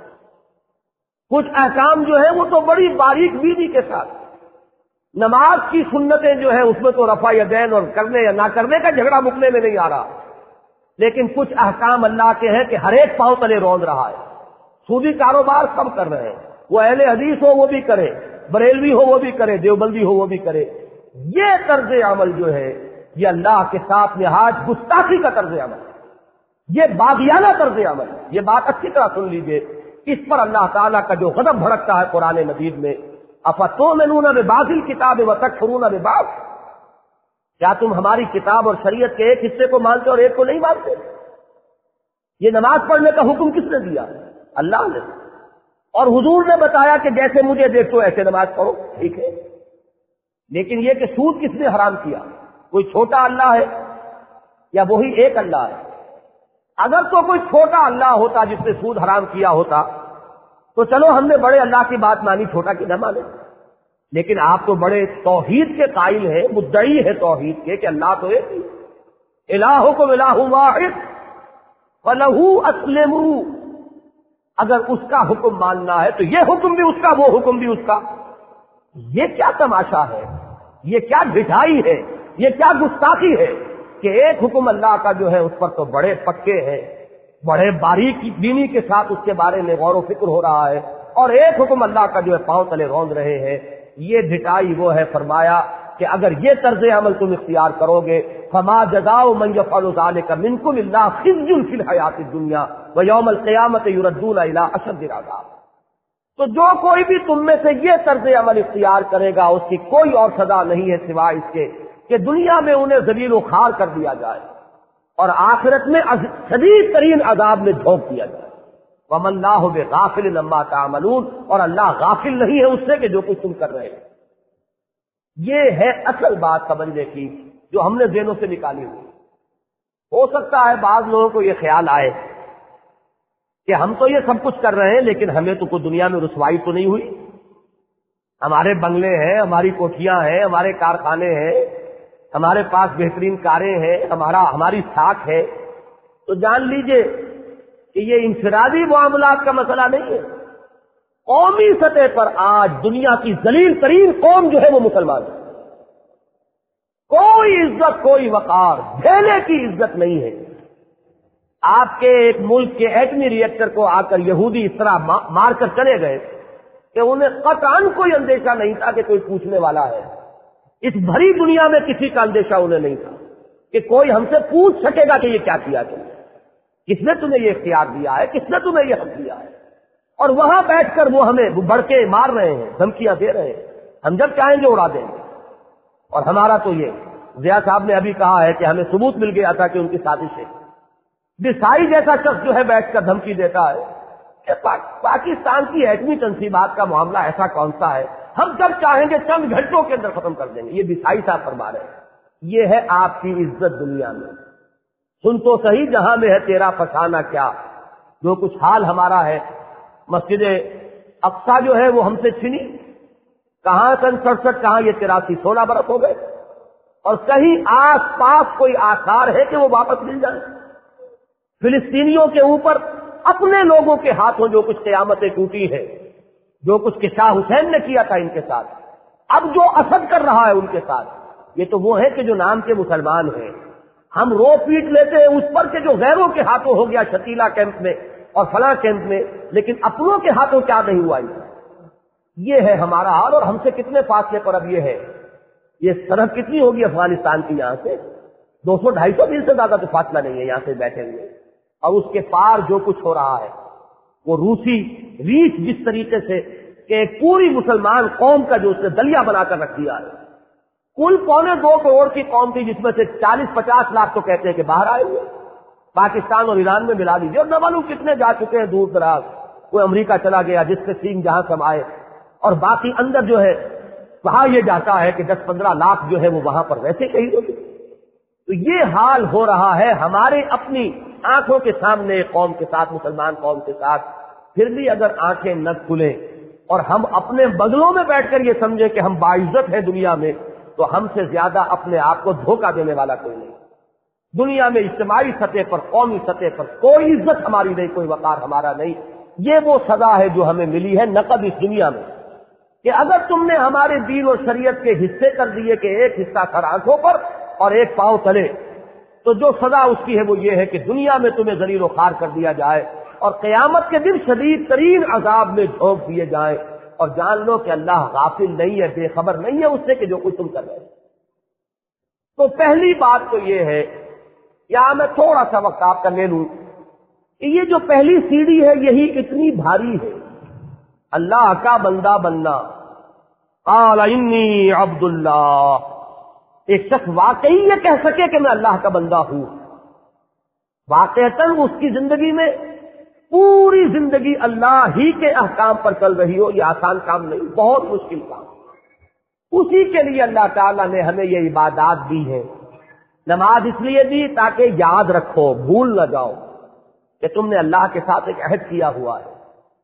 کچھ احکام جو ہے وہ تو بڑی باریک بینی کے ساتھ. نماز کی سنتیں جو ہے اس میں تو رفع یدین اور کرنے یا نہ کرنے کا جھگڑا مکنے میں نہیں آ رہا, لیکن کچھ احکام اللہ کے ہیں کہ ہر ایک پاؤں تلے روند رہا ہے. سودی کاروبار سب کر رہے ہیں, وہ اہل حدیث ہو وہ بھی کرے, بریلوی ہو وہ بھی کرے, دیوبندی ہو وہ بھی کرے. یہ طرز عمل جو ہے یہ اللہ کے ساتھ نہایت گستاخی کا طرز عمل, یہ باغیانہ طرز عمل. یہ بات اچھی طرح سن لیجئے. اس پر اللہ تعالیٰ کا جو غضب بھڑکتا ہے قرآن مجید میں, افتؤمنون ببعض الکتاب وتکفرون ببعض, کیا تم ہماری کتاب اور شریعت کے ایک حصے کو مانتے اور ایک کو نہیں مانتے؟ یہ نماز پڑھنے کا حکم کس نے دیا؟ اللہ نے. اور حضور نے بتایا کہ جیسے مجھے دیکھو ایسے نماز پڑھو, ٹھیک ہے. لیکن یہ کہ سود کس نے حرام کیا؟ کوئی چھوٹا اللہ ہے یا وہی ایک اللہ ہے؟ اگر تو کوئی چھوٹا اللہ ہوتا جس نے سود حرام کیا ہوتا تو چلو ہم نے بڑے اللہ کی بات مانی, چھوٹا کی نہ مانے. لیکن آپ تو بڑے توحید کے قائل ہیں, مدعی ہے توحید کے کہ اللہ تو ایک ہی, الہکم الہ واحد فلہ اسلموا. اگر اس کا حکم ماننا ہے تو یہ حکم بھی اس کا, وہ حکم بھی اس کا. یہ کیا تماشا ہے, یہ کیا ڈھٹائی ہے, یہ کیا گستاخی ہے کہ ایک حکم اللہ کا جو ہے اس پر تو بڑے پکے ہیں, بڑے باریک بینی کے ساتھ اس کے بارے میں غور و فکر ہو رہا ہے, اور ایک حکم اللہ کا جو ہے پاؤں تلے روند رہے ہیں. یہ ڈھٹائی وہ ہے. فرمایا کہ اگر یہ طرز عمل تم اختیار کرو گے, فما جزاء من يفعل ذلك منكم الا خزي في الحیاۃ الدنیا ویوم القیامۃ یردون الی اشد العذاب. تو جو کوئی بھی تم میں سے یہ طرز عمل اختیار کرے گا اس کی کوئی اور سزا نہیں ہے سوائے اس کے کہ دنیا میں انہیں ذلیل و خوار کر دیا جائے اور آخرت میں شدید ترین عذاب میں جھونک دیا جائے. وَمَا اللَّهُ بِغَافِلٍ عَمَّا تَعْمَلُونَ, اور اللہ غافل نہیں ہے اس سے کہ جو کچھ تم کر رہے ہیں. یہ ہے اصل بات سمجھنے کی جو ہم نے ذہنوں سے نکالی ہوئی. ہو سکتا ہے بعض لوگوں کو یہ خیال آئے کہ ہم تو یہ سب کچھ کر رہے ہیں لیکن ہمیں تو کوئی دنیا میں رسوائی تو نہیں ہوئی. ہمارے بنگلے ہیں, ہماری کوٹھیاں ہیں, ہمارے کارخانے ہیں, ہمارے پاس بہترین کاریں ہیں, ہمارا ہماری ساکھ ہے. تو جان لیجئے کہ یہ انفرادی معاملات کا مسئلہ نہیں ہے. قومی سطح پر آج دنیا کی ذلیل ترین قوم جو ہے وہ مسلمان ہے. کوئی عزت, کوئی وقار, ڈھیلے کی عزت نہیں ہے. آپ کے ایک ملک کے ایٹمی ری ایکٹر کو آ کر یہودی اس طرح مار کر چلے گئے کہ انہیں قطعاً کوئی اندیشہ نہیں تھا کہ کوئی پوچھنے والا ہے. اس بھری دنیا میں کسی کا اندیشہ انہیں نہیں تھا کہ کوئی ہم سے پوچھ سکے گا کہ یہ کیا کیا تم نے, کس نے تمہیں یہ اختیار دیا ہے, کس نے تمہیں یہ حق دیا ہے. اور وہاں بیٹھ کر وہ ہمیں بڑھ کے مار رہے ہیں, دھمکیاں دے رہے ہیں, ہم جب چاہیں گے اڑا دیں گے. اور ہمارا تو یہ ضیاء صاحب نے ابھی کہا ہے کہ ہمیں ثبوت مل گیا تھا کہ ان کی سازش ہے. دیسائی جیسا شخص جو ہے بیٹھ کر دھمکی دیتا ہے کہ پاکستان کی ایٹمی تنصیبات کا معاملہ ایسا کون سا ہے, ہم جب چاہیں گے چند گھنٹوں کے اندر ختم کر دیں گے. یہ دیسائی صاحب فرما رہے ہیں. یہ ہے آپ کی عزت دنیا میں. سن تو صحیح جہاں میں ہے تیرا فسانہ کیا, جو کچھ حال ہمارا ہے. مسجد اقصی جو ہے وہ ہم سے چھنی, کہاں سن سڑسٹھ کہاں یہ تراسی سولہ برس ہو گئے, اور کہیں آس پاس کوئی آثار ہے کہ وہ واپس مل جائے. فلسطینیوں کے اوپر اپنے لوگوں کے ہاتھوں جو کچھ قیامتیں ٹوٹی ہے, جو کچھ کہ شاہ حسین نے کیا تھا ان کے ساتھ, اب جو اسد کر رہا ہے ان کے ساتھ, یہ تو وہ ہے کہ جو نام کے مسلمان ہیں. ہم رو پیٹ لیتے ہیں اس پر کہ جو غیروں کے ہاتھوں ہو گیا شتیلا کیمپ میں اور فلاں کیمپ میں, لیکن اپنوں کے ہاتھوں کیا نہیں ہوا. یہ ہے ہمارا حال. اور ہم سے کتنے فاصلے پر اب یہ ہے, یہ سرحد کتنی ہوگی افغانستان کی, یہاں سے دو سو ڈھائی سو میل سے زیادہ تو فاصلہ نہیں ہے یہاں سے بیٹھے ہوئے. اور اس کے پار جو کچھ ہو رہا ہے وہ روسی ریچھ جس طریقے سے کہ ایک پوری مسلمان قوم کا جو اس نے دلیا بنا کر رکھ دیا ہے. کل پونے دو کروڑ کی قوم تھی جس میں سے چالیس پچاس لاکھ تو کہتے ہیں کہ باہر آئے ہوئے, پاکستان اور ایران میں ملا لیجیے. اور نہ معلوم کتنے جا چکے ہیں دور دراز, کوئی امریکہ چلا گیا جس سے سینگ جہاں سمائے, اور باقی اندر جو ہے کہا یہ جاتا ہے کہ دس پندرہ لاکھ جو ہے وہ وہاں پر ویسے کہیں ہو گئے. تو یہ حال ہو رہا ہے ہمارے اپنی آنکھوں کے سامنے قوم کے ساتھ, مسلمان قوم کے ساتھ. پھر بھی اگر آنکھیں نہ کھلیں اور ہم اپنے بغلوں میں بیٹھ کر یہ سمجھیں کہ ہم باعزت ہیں دنیا میں, تو ہم سے زیادہ اپنے آپ کو دھوکہ دینے والا کوئی نہیں. دنیا میں اجتماعی سطح پر, قومی سطح پر کوئی عزت ہماری نہیں, کوئی وقار ہمارا نہیں. یہ وہ سزا ہے جو ہمیں ملی ہے نقد اس دنیا میں, کہ اگر تم نے ہمارے دین اور شریعت کے حصے کر دیے کہ ایک حصہ سر آنکھوں پر اور ایک پاؤں تلے, تو جو سزا اس کی ہے وہ یہ ہے کہ دنیا میں تمہیں ذلیل و خوار کر دیا جائے اور قیامت کے دن شدید ترین عذاب میں جھونک دیے جائیں. اور جان لو کہ اللہ غافل نہیں ہے, بے خبر نہیں ہے اس سے کہ جو کچھ تم کر رہے ہیں. تو پہلی بات تو یہ ہے, یا میں تھوڑا سا وقت آپ کا لے لوں, کہ یہ جو پہلی سیڑھی ہے یہی اتنی بھاری ہے, اللہ کا بندہ بننا. قال انی عبد اللہ, ایک شخص واقعی یہ کہہ سکے کہ میں اللہ کا بندہ ہوں, واقعتاً اس کی زندگی میں پوری زندگی اللہ ہی کے احکام پر چل رہی ہو, یہ آسان کام نہیں, بہت مشکل کام. اسی کے لیے اللہ تعالیٰ نے ہمیں یہ عبادات دی ہے. نماز اس لیے دی تاکہ یاد رکھو, بھول نہ جاؤ کہ تم نے اللہ کے ساتھ ایک عہد کیا ہوا ہے.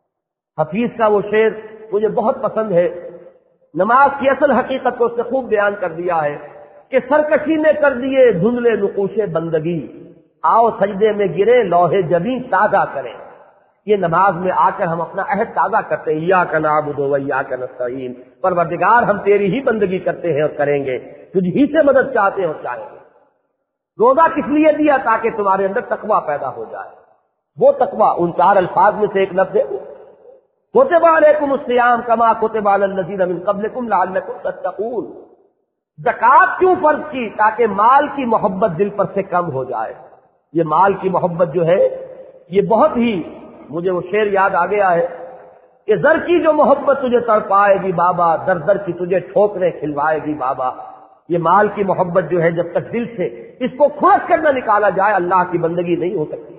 حفیظ کا وہ شعر مجھے بہت پسند ہے, نماز کی اصل حقیقت کو اس نے خوب بیان کر دیا ہے کہ سرکشی نے کر دیے دھندلے نقوش بندگی, آؤ سجدے میں گرے لوہے جبیں تازہ کریں. یہ نماز میں آ کر ہم اپنا عہد تازہ کرتے ہیں, ایاک نعبد و ایاک نستعین, پروردگار ہم تیری ہی بندگی کرتے ہیں اور کریں گے, تجھ ہی سے مدد چاہتے ہیں اور چاہیں گے. روزہ کس لیے دیا؟ تاکہ تمہارے اندر تقویٰ پیدا ہو جائے. وہ تقویٰ ان چار الفاظ میں سے ایک لفظ ہے, کتب علیکم الصیام کما کتب علی الذین من قبلکم لعلکم تتقون. زکوٰۃ کیوں فرض کی؟ تاکہ مال کی محبت دل پر سے کم ہو جائے. یہ مال کی محبت جو ہے یہ بہت ہی, مجھے وہ شعر یاد آ گیا ہے کہ زر کی جو محبت تجھے تڑپائے گی بابا, در در کی تجھے ٹھوکریں کھلوائے گی بابا. یہ مال کی محبت جو ہے جب تک دل سے اس کو کھرچ کر نہ نکالا جائے اللہ کی بندگی نہیں ہو سکتی.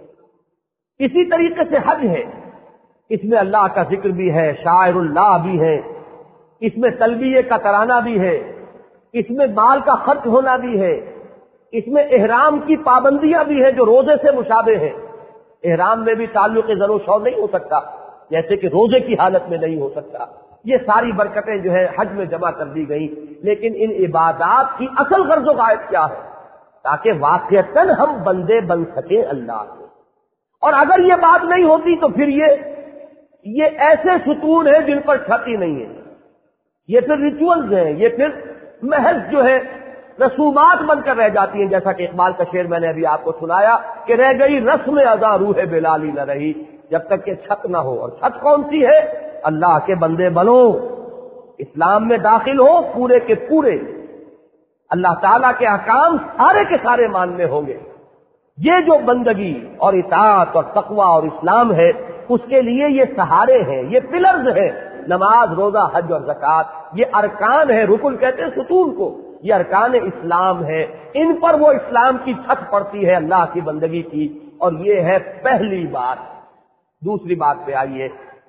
اسی طریقے سے حج ہے, اس میں اللہ کا ذکر بھی ہے, شاعر اللہ بھی ہے, اس میں تلبیہ کا ترانہ بھی ہے, اس میں مال کا خرچ ہونا بھی ہے, اس میں احرام کی پابندیاں بھی ہیں جو روزے سے مشابہ ہیں. احرام میں بھی تعلق زر و شور نہیں ہو سکتا جیسے کہ روزے کی حالت میں نہیں ہو سکتا. یہ ساری برکتیں جو ہے حج میں جمع کر دی گئی. لیکن ان عبادات کی اصل غرض و غائب کیا ہے؟ تاکہ واقعتاً ہم بندے بن سکیں اللہ کے. اور اگر یہ بات نہیں ہوتی تو پھر یہ یہ ایسے ستون ہیں جن پر چھت ہی نہیں ہے. یہ پھر ریچولز ہیں, یہ پھر محض جو ہے رسومات بن کر رہ جاتی ہیں. جیسا کہ اقبال کا شعر میں نے ابھی آپ کو سنایا کہ رہ گئی رسم ازا روح بلالی نہ رہی, جب تک کہ چھت نہ ہو. اور چھت کون سی ہے؟ اللہ کے بندے بنو، اسلام میں داخل ہو، پورے کے پورے اللہ تعالیٰ کے احکام سارے کے سارے ماننے ہوں گے۔ یہ جو بندگی اور اطاعت اور تقوی اور اسلام ہے، اس کے لیے یہ سہارے ہیں، یہ پلرز ہیں، نماز، روزہ، حج اور زکوٰۃ، یہ ارکان ہے، رکن کہتے ہیں ستون کو، یہ ارکان اسلام ہے، ان پر وہ اسلام کی چھت پڑتی ہے اللہ کی بندگی کی، اور یہ ہے پہلی بات۔ دوسری بات پہ آئیے،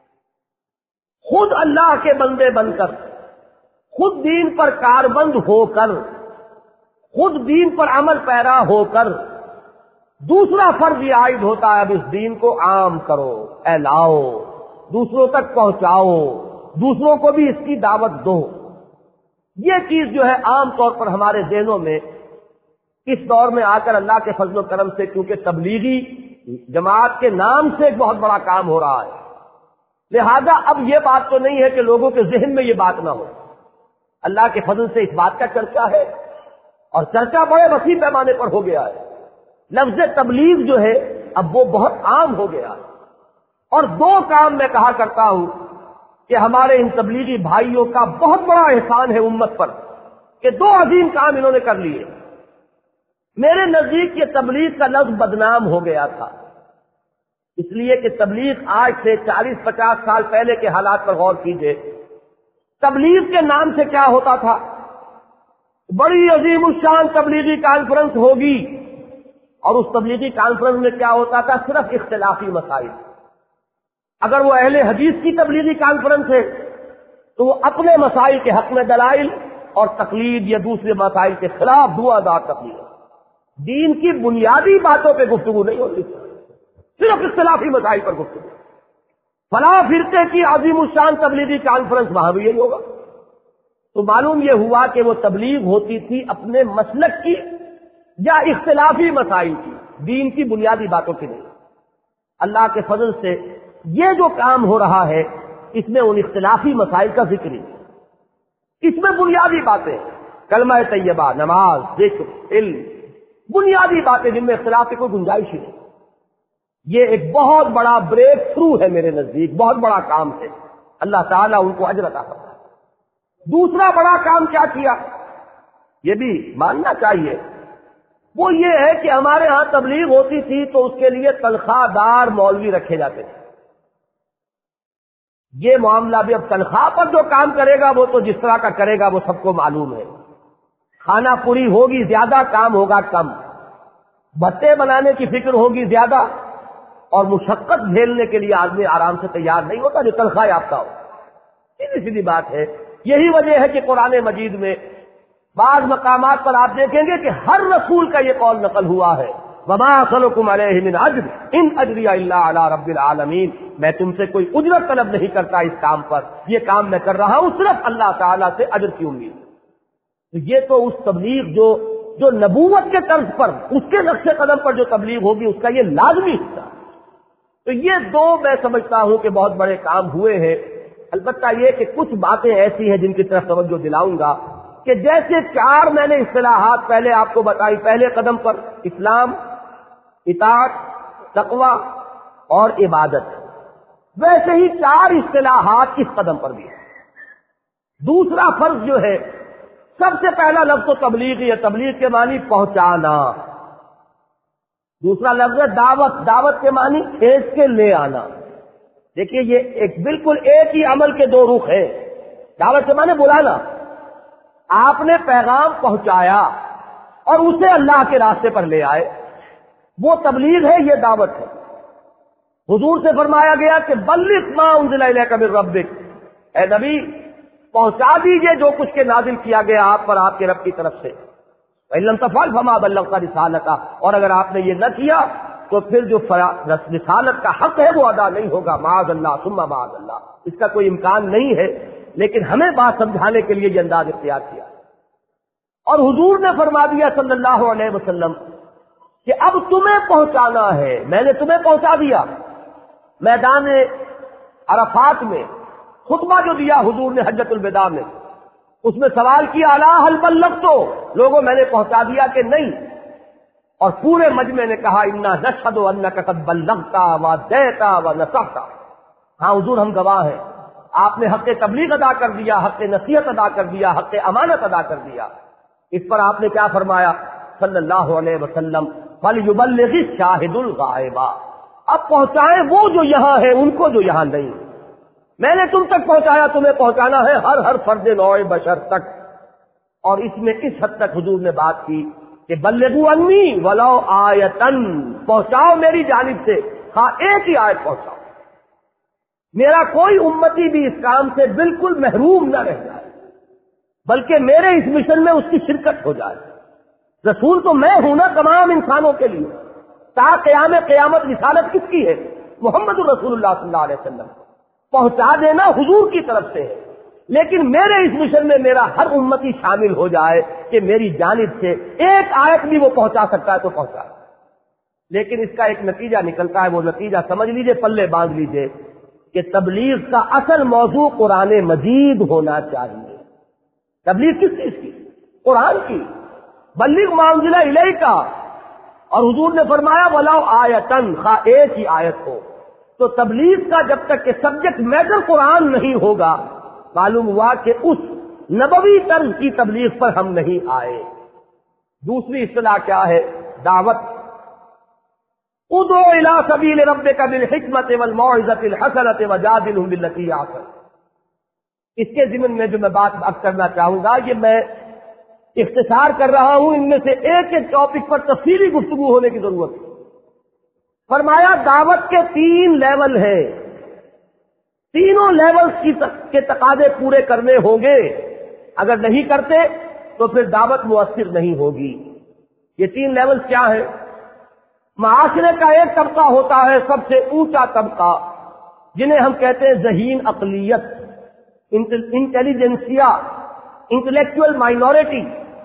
خود اللہ کے بندے بن کر، خود دین پر کاربند ہو کر، خود دین پر عمل پیرا ہو کر، دوسرا فرض یہ عائد ہوتا ہے اب اس دین کو عام کرو، پھیلاؤ، دوسروں تک پہنچاؤ، دوسروں کو بھی اس کی دعوت دو۔ یہ چیز جو ہے عام طور پر ہمارے ذہنوں میں اس دور میں آ کر اللہ کے فضل و کرم سے، کیونکہ تبلیغی جماعت کے نام سے ایک بہت بڑا کام ہو رہا ہے، لہذا اب یہ بات تو نہیں ہے کہ لوگوں کے ذہن میں یہ بات نہ ہو۔ اللہ کے فضل سے اس بات کا چرچا ہے، اور چرچا بڑے وسیع پیمانے پر ہو گیا ہے۔ لفظ تبلیغ جو ہے اب وہ بہت عام ہو گیا ہے، اور دو کام میں کہا کرتا ہوں کہ ہمارے ان تبلیغی بھائیوں کا بہت بڑا احسان ہے امت پر کہ دو عظیم کام انہوں نے کر لیے۔ میرے نزدیک یہ تبلیغ کا لفظ بدنام ہو گیا تھا، اس لیے کہ تبلیغ آج سے چالیس پچاس سال پہلے کے حالات پر غور کیجئے۔ تبلیغ کے نام سے کیا ہوتا تھا؟ بڑی عظیم الشان تبلیغی کانفرنس ہوگی، اور اس تبلیغی کانفرنس میں کیا ہوتا تھا؟ صرف اختلافی مسائل۔ اگر وہ اہل حدیث کی تبلیغی کانفرنس ہے تو وہ اپنے مسائل کے حق میں دلائل اور تقلید یا دوسرے مسائل کے خلاف دعا دار تقلید، دین کی بنیادی باتوں پہ گفتگو نہیں ہوتی، صرف اختلافی مسائل پر گفتگو۔ فلاں فرقے کی عظیم الشان تبلیغی کانفرنس، وہاں بھی یہی ہوگا۔ تو معلوم یہ ہوا کہ وہ تبلیغ ہوتی تھی اپنے مسلک کی یا اختلافی مسائل کی، دین کی بنیادی باتوں کی نہیں۔ اللہ کے فضل سے یہ جو کام ہو رہا ہے اس میں ان اختلافی مسائل کا ذکر نہیں، اس میں بنیادی باتیں، کلمہ طیبہ، نماز، ذکر، علم، بنیادی باتیں جن میں اختلاف کی کوئی گنجائش ہی نہیں۔ یہ ایک بہت بڑا بریک تھرو ہے میرے نزدیک، بہت بڑا کام ہے، اللہ تعالیٰ ان کو اجر عطا فرمائے۔ دوسرا بڑا کام کیا کیا یہ بھی ماننا چاہیے، وہ یہ ہے کہ ہمارے ہاں تبلیغ ہوتی تھی تو اس کے لیے تنخواہ دار مولوی رکھے جاتے تھے۔ یہ معاملہ بھی اب تنخواہ پر جو کام کرے گا وہ تو جس طرح کا کرے گا وہ سب کو معلوم ہے، کھانا پوری ہوگی زیادہ، کام ہوگا کم، بھتے بنانے کی فکر ہوگی زیادہ، اور مشقت جھیلنے کے لیے آدمی آرام سے تیار نہیں ہوتا جو تنخواہ یافتہ ہو۔ سیدھی سیدھی بات ہے، یہی وجہ ہے کہ قرآن مجید میں بعض مقامات پر آپ دیکھیں گے کہ ہر رسول کا یہ قول نقل ہوا ہے، وما اسألکم علیہ من اجر ان اجری الا علی رب العالمین، میں تم سے کوئی اجرت طلب نہیں کرتا اس کام پر، یہ کام میں کر رہا ہوں صرف اللہ تعالیٰ سے اجر کی امید۔ تو یہ تو اس تبلیغ جو جو نبوت کے طرز پر، اس کے نقش قدم پر جو تبلیغ ہوگی اس کا یہ لازمی حصہ۔ تو یہ دو میں سمجھتا ہوں کہ بہت بڑے کام ہوئے ہیں۔ البتہ یہ کہ کچھ باتیں ایسی ہیں جن کی طرف توجہ دلاؤں گا کہ جیسے چار میں نے اصطلاحات پہلے آپ کو بتائی، پہلے قدم پر اسلام، اطاعت، تقوی اور عبادت، ویسے ہی چار اصطلاحات اس قدم پر بھی ہے۔ دوسرا فرض جو ہے، سب سے پہلا لفظ تو تبلیغی ہے، تبلیغ کے معنی پہنچانا۔ دوسرا لفظ ہے دعوت، دعوت کے معنی کھینچ کے لے آنا۔ دیکھیے یہ ایک بالکل ایک ہی عمل کے دو رخ ہیں۔ دعوت کے معنی بلانا، آپ نے پیغام پہنچایا اور اسے اللہ کے راستے پر لے آئے، وہ تبلیغ ہے، یہ دعوت ہے۔ حضور سے فرمایا گیا کہ بلغ ما انزل الیک من ربک، اے نبی پہنچا دیجئے جو کچھ کے نازل کیا گیا آپ پر آپ کے رب کی طرف سے۔ وَإِن لَّمْ تَفْعَلْ فَمَا بَلَّغْتَ رِسَالَتَهُ، اور اگر آپ نے یہ نہ کیا تو پھر جو رسالت کا حق ہے وہ ادا نہیں ہوگا، معاذ اللہ ثم معاذ اللہ، اس کا کوئی امکان نہیں ہے، لیکن ہمیں بات سمجھانے کے لیے یہ انداز اختیار کیا۔ اور حضور نے فرما دیا صلی اللہ علیہ وسلم کہ اب تمہیں پہنچانا ہے، میں نے تمہیں پہنچا دیا۔ میدان عرفات میں خطبہ جو دیا حضور نے حجۃ الوداع میں، اس میں سوال کیا الا هل بلغت، لوگوں میں نے پہنچا دیا کہ نہیں؟ اور پورے مجمع نے کہا انا نشهد انک قد بلغت وادیت ونصحت، ہاں حضور ہم گواہ ہیں، آپ نے حق تبلیغ ادا کر دیا، حق نصیحت ادا کر دیا، حق امانت ادا کر دیا۔ اس پر آپ نے کیا فرمایا صلی اللہ علیہ وسلم، فَلْيُبَلِّغِ الشَّاهِدُ الْغَائِبَ، اب پہنچائیں وہ جو یہاں ہے ان کو جو یہاں نہیں۔ میں نے تم تک پہنچایا، تمہیں پہنچانا ہے ہر ہر فرد نوع بشر تک۔ اور اس میں اس حد تک حضور نے بات کی کہ بلغوا انی ولو آیتن، پہنچاؤ میری جانب سے، ہاں ایک ہی آیت پہنچاؤ، میرا کوئی امتی بھی اس کام سے بالکل محروم نہ رہ جائے، بلکہ میرے اس مشن میں اس کی شرکت ہو جائے۔ رسول تو میں ہوں نا تمام انسانوں کے لیے، تا قیام قیامت رسالت کس کی ہے؟ محمد الرسول اللہ صلی اللہ علیہ وسلم، پہنچا دینا حضور کی طرف سے ہے، لیکن میرے اس مشن میں میرا ہر امتی شامل ہو جائے کہ میری جانب سے ایک آیت بھی وہ پہنچا سکتا ہے تو پہنچا۔ لیکن اس کا ایک نتیجہ نکلتا ہے، وہ نتیجہ سمجھ لیجئے، پلے باندھ لیجئے کہ تبلیغ کا اصل موضوع قرآن مجید ہونا چاہیے۔ تبلیغ کس چیز کی؟ قرآن کی۔ بلغ ما انزل الیک، اور حضور نے فرمایا ولو آیتن، خواہ ایک ہی آیت ہو۔ تو تبلیغ کا جب تک کہ سبجیکٹ میٹر قرآن نہیں ہوگا، معلوم ہوا کہ اس نبوی طرز کی تبلیغ پر ہم نہیں آئے۔ دوسری اصطلاح کیا ہے؟ دعوت۔ ادعو الی سبیل ربک بالحکمۃ والموعظۃ الحسنۃ وجادلھم بالتی ہی احسن۔ اس کے ضمن میں جو میں بات اب کرنا چاہوں گا، یہ میں اختصار کر رہا ہوں، ان میں سے ایک ایک ٹاپک پر تفصیلی گفتگو ہونے کی ضرورت ہے۔ فرمایا دعوت کے تین لیول ہیں، تینوں لیولز کے تقاضے پورے کرنے ہوں گے، اگر نہیں کرتے تو پھر دعوت مؤثر نہیں ہوگی۔ یہ تین لیولز کیا ہیں؟ معاشرے کا ایک طبقہ ہوتا ہے سب سے اونچا طبقہ، جنہیں ہم کہتے ہیں ذہین اقلیت، انٹیلیجنسیا، انٹلیکچوئل مائنورٹی۔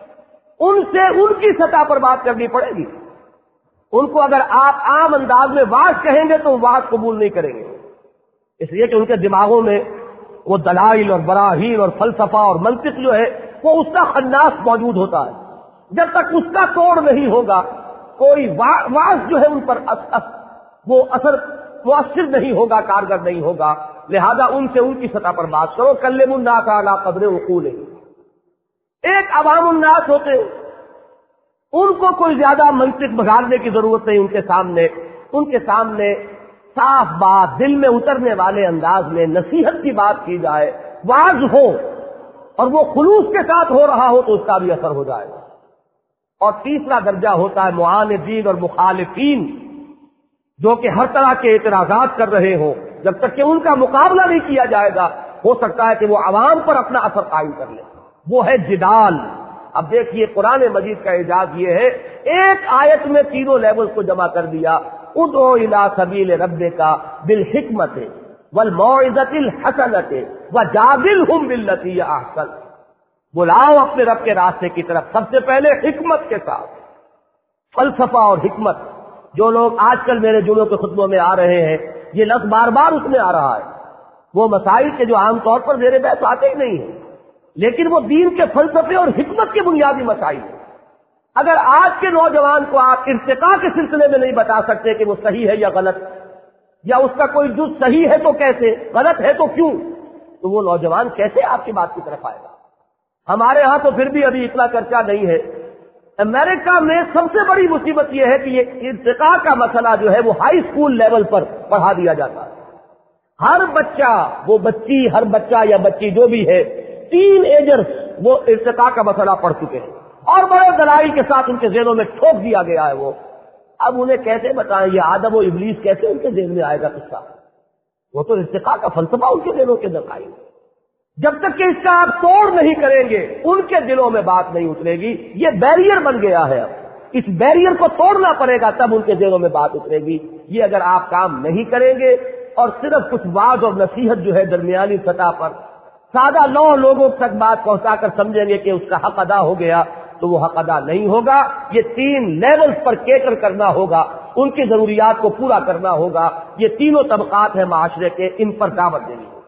ان سے ان کی سطح پر بات کرنی پڑے گی۔ ان کو اگر آپ عام انداز میں واعظ کہیں گے تو واعظ قبول نہیں کریں گے، اس لیے کہ ان کے دماغوں میں وہ دلائل اور براہین اور فلسفہ اور منطق جو ہے وہ اس کا خناس موجود ہوتا ہے۔ جب تک اس کا توڑ نہیں ہوگا، کوئی واعظ جو ہے ان پر اس اس وہ اثر مؤثر نہیں ہوگا، کارگر نہیں ہوگا۔ لہذا ان سے ان کی سطح پر بات کرو۔ کلموا الناس علی قدر عقولہم۔ ایک عوام الناس ہوتے ہیں، ان کو کوئی زیادہ منطق بگاڑنے کی ضرورت نہیں، ان کے سامنے ان کے سامنے صاف بات، دل میں اترنے والے انداز میں نصیحت کی بات کی جائے، واعظ ہو اور وہ خلوص کے ساتھ ہو رہا ہو تو اس کا بھی اثر ہو جائے گا۔ اور تیسرا درجہ ہوتا ہے معاندین اور مخالفین، جو کہ ہر طرح کے اعتراضات کر رہے ہوں، جب تک کہ ان کا مقابلہ نہیں کیا جائے گا ہو سکتا ہے کہ وہ عوام پر اپنا اثر قائم کر لے، وہ ہے جدال۔ اب دیکھیے قرآن مجید کا اعجاز یہ ہے، ایک آیت میں تینوں لیول کو جمع کر دیا۔ ادعو الی سبیل ربک بالحکمۃ والموعظۃ الحسنۃ وجادلھم بالتی ہی احسن، بلاؤ اپنے رب کے راستے کی طرف سب سے پہلے حکمت کے ساتھ۔ فلسفہ اور حکمت، جو لوگ آج کل میرے جمعوں کے خطبوں میں آ رہے ہیں، یہ لفظ بار بار اس میں آ رہا ہے، وہ مسائل کے جو عام طور پر زیر بحث آتے ہی نہیں ہیں، لیکن وہ دین کے فلسفے اور حکمت کے بنیادی مسائل ہیں۔ اگر آج کے نوجوان کو آپ ارتقاء کے سلسلے میں نہیں بتا سکتے کہ وہ صحیح ہے یا غلط، یا اس کا کوئی جز صحیح ہے تو کیسے، غلط ہے تو کیوں، تو وہ نوجوان کیسے آپ کی بات کی طرف آئے گا؟ ہمارے ہاں تو پھر بھی ابھی اتنا چرچا نہیں ہے۔ امریکہ میں سب سے بڑی مصیبت یہ ہے کہ یہ ارتقاء کا مسئلہ جو ہے وہ ہائی اسکول لیول پر پڑھا دیا جاتا ہے۔ ہر بچہ، وہ بچی، ہر بچہ یا بچی جو بھی ہے، تین ایجرز وہ ارتقاء کا مسئلہ پڑھ چکے ہیں، اور بڑے دلائل کے ساتھ ان کے ذہنوں میں ٹھوک دیا گیا ہے۔ وہ اب انہیں کیسے بتائیں یہ آدم و ابلیس کیسے ان کے ذہن میں آئے گا قصہ؟ وہ تو ارتقاء کا فلسفہ ان کے ذہنوں کے اندر آئی۔ جب تک کہ اس کا آپ توڑ نہیں کریں گے، ان کے دلوں میں بات نہیں اترے گی۔ یہ بیریئر بن گیا ہے، اب اس بیریئر کو توڑنا پڑے گا، تب ان کے دلوں میں بات اترے گی۔ یہ اگر آپ کام نہیں کریں گے اور صرف کچھ واعظ اور نصیحت جو ہے درمیانی سطح پر سادہ لو لوگوں تک بات پہنچا کر سمجھیں گے کہ اس کا حق ادا ہو گیا، تو وہ حق ادا نہیں ہوگا۔ یہ تین لیولز پر کیٹر کرنا ہوگا، ان کی ضروریات کو پورا کرنا ہوگا۔ یہ تینوں طبقات ہیں معاشرے کے، ان پر دعوت دینی ہوگی۔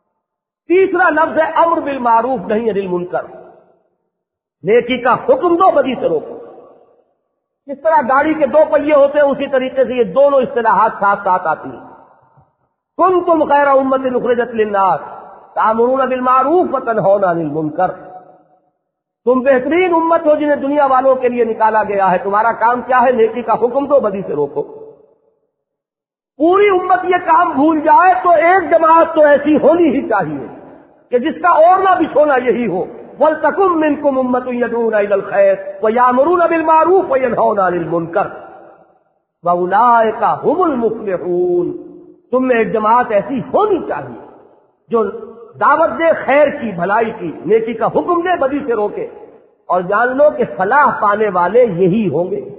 تیسرا لفظ ہے امر بالمعروف نہی عن المنکر، نیکی کا حکم دو، بدی سے روکو۔ جس طرح گاڑی کے دو پہیے ہوتے ہیں، اسی طریقے سے یہ دونوں اصطلاحات ساتھ ساتھ آتی ہیں۔ کنتم خیر امۃ اخرجت للناس، تأمرون بالمعروف وتنہون عن المنکر، تم بہترین امت ہو جنہیں دنیا والوں کے لیے نکالا گیا ہے، تمہارا کام کیا ہے؟ نیکی کا حکم دو، بدی سے روکو۔ پوری امت یہ کام بھول جائے تو ایک جماعت تو ایسی ہونی ہی چاہیے کہ جس کا اوڑھنا بچھونا یہی ہو، وَلْتَكُن مِّنكُمْ أُمَّةٌ يَدْعُونَ إِلَى الْخَيْرِ وَيَأْمُرُونَ بِالْمَعْرُوفِ وَيَنْهَوْنَ عَنِ الْمُنكَرِ وَأُولَٰئِكَ هُمُ الْمُفْلِحُونَ۔ تم میں ایک جماعت ایسی ہونی چاہیے جو دعوت دے خیر کی، بھلائی کی، نیکی کا حکم دے، بدی سے روکے، اور جان لو کہ فلاح پانے والے یہی ہوں گے،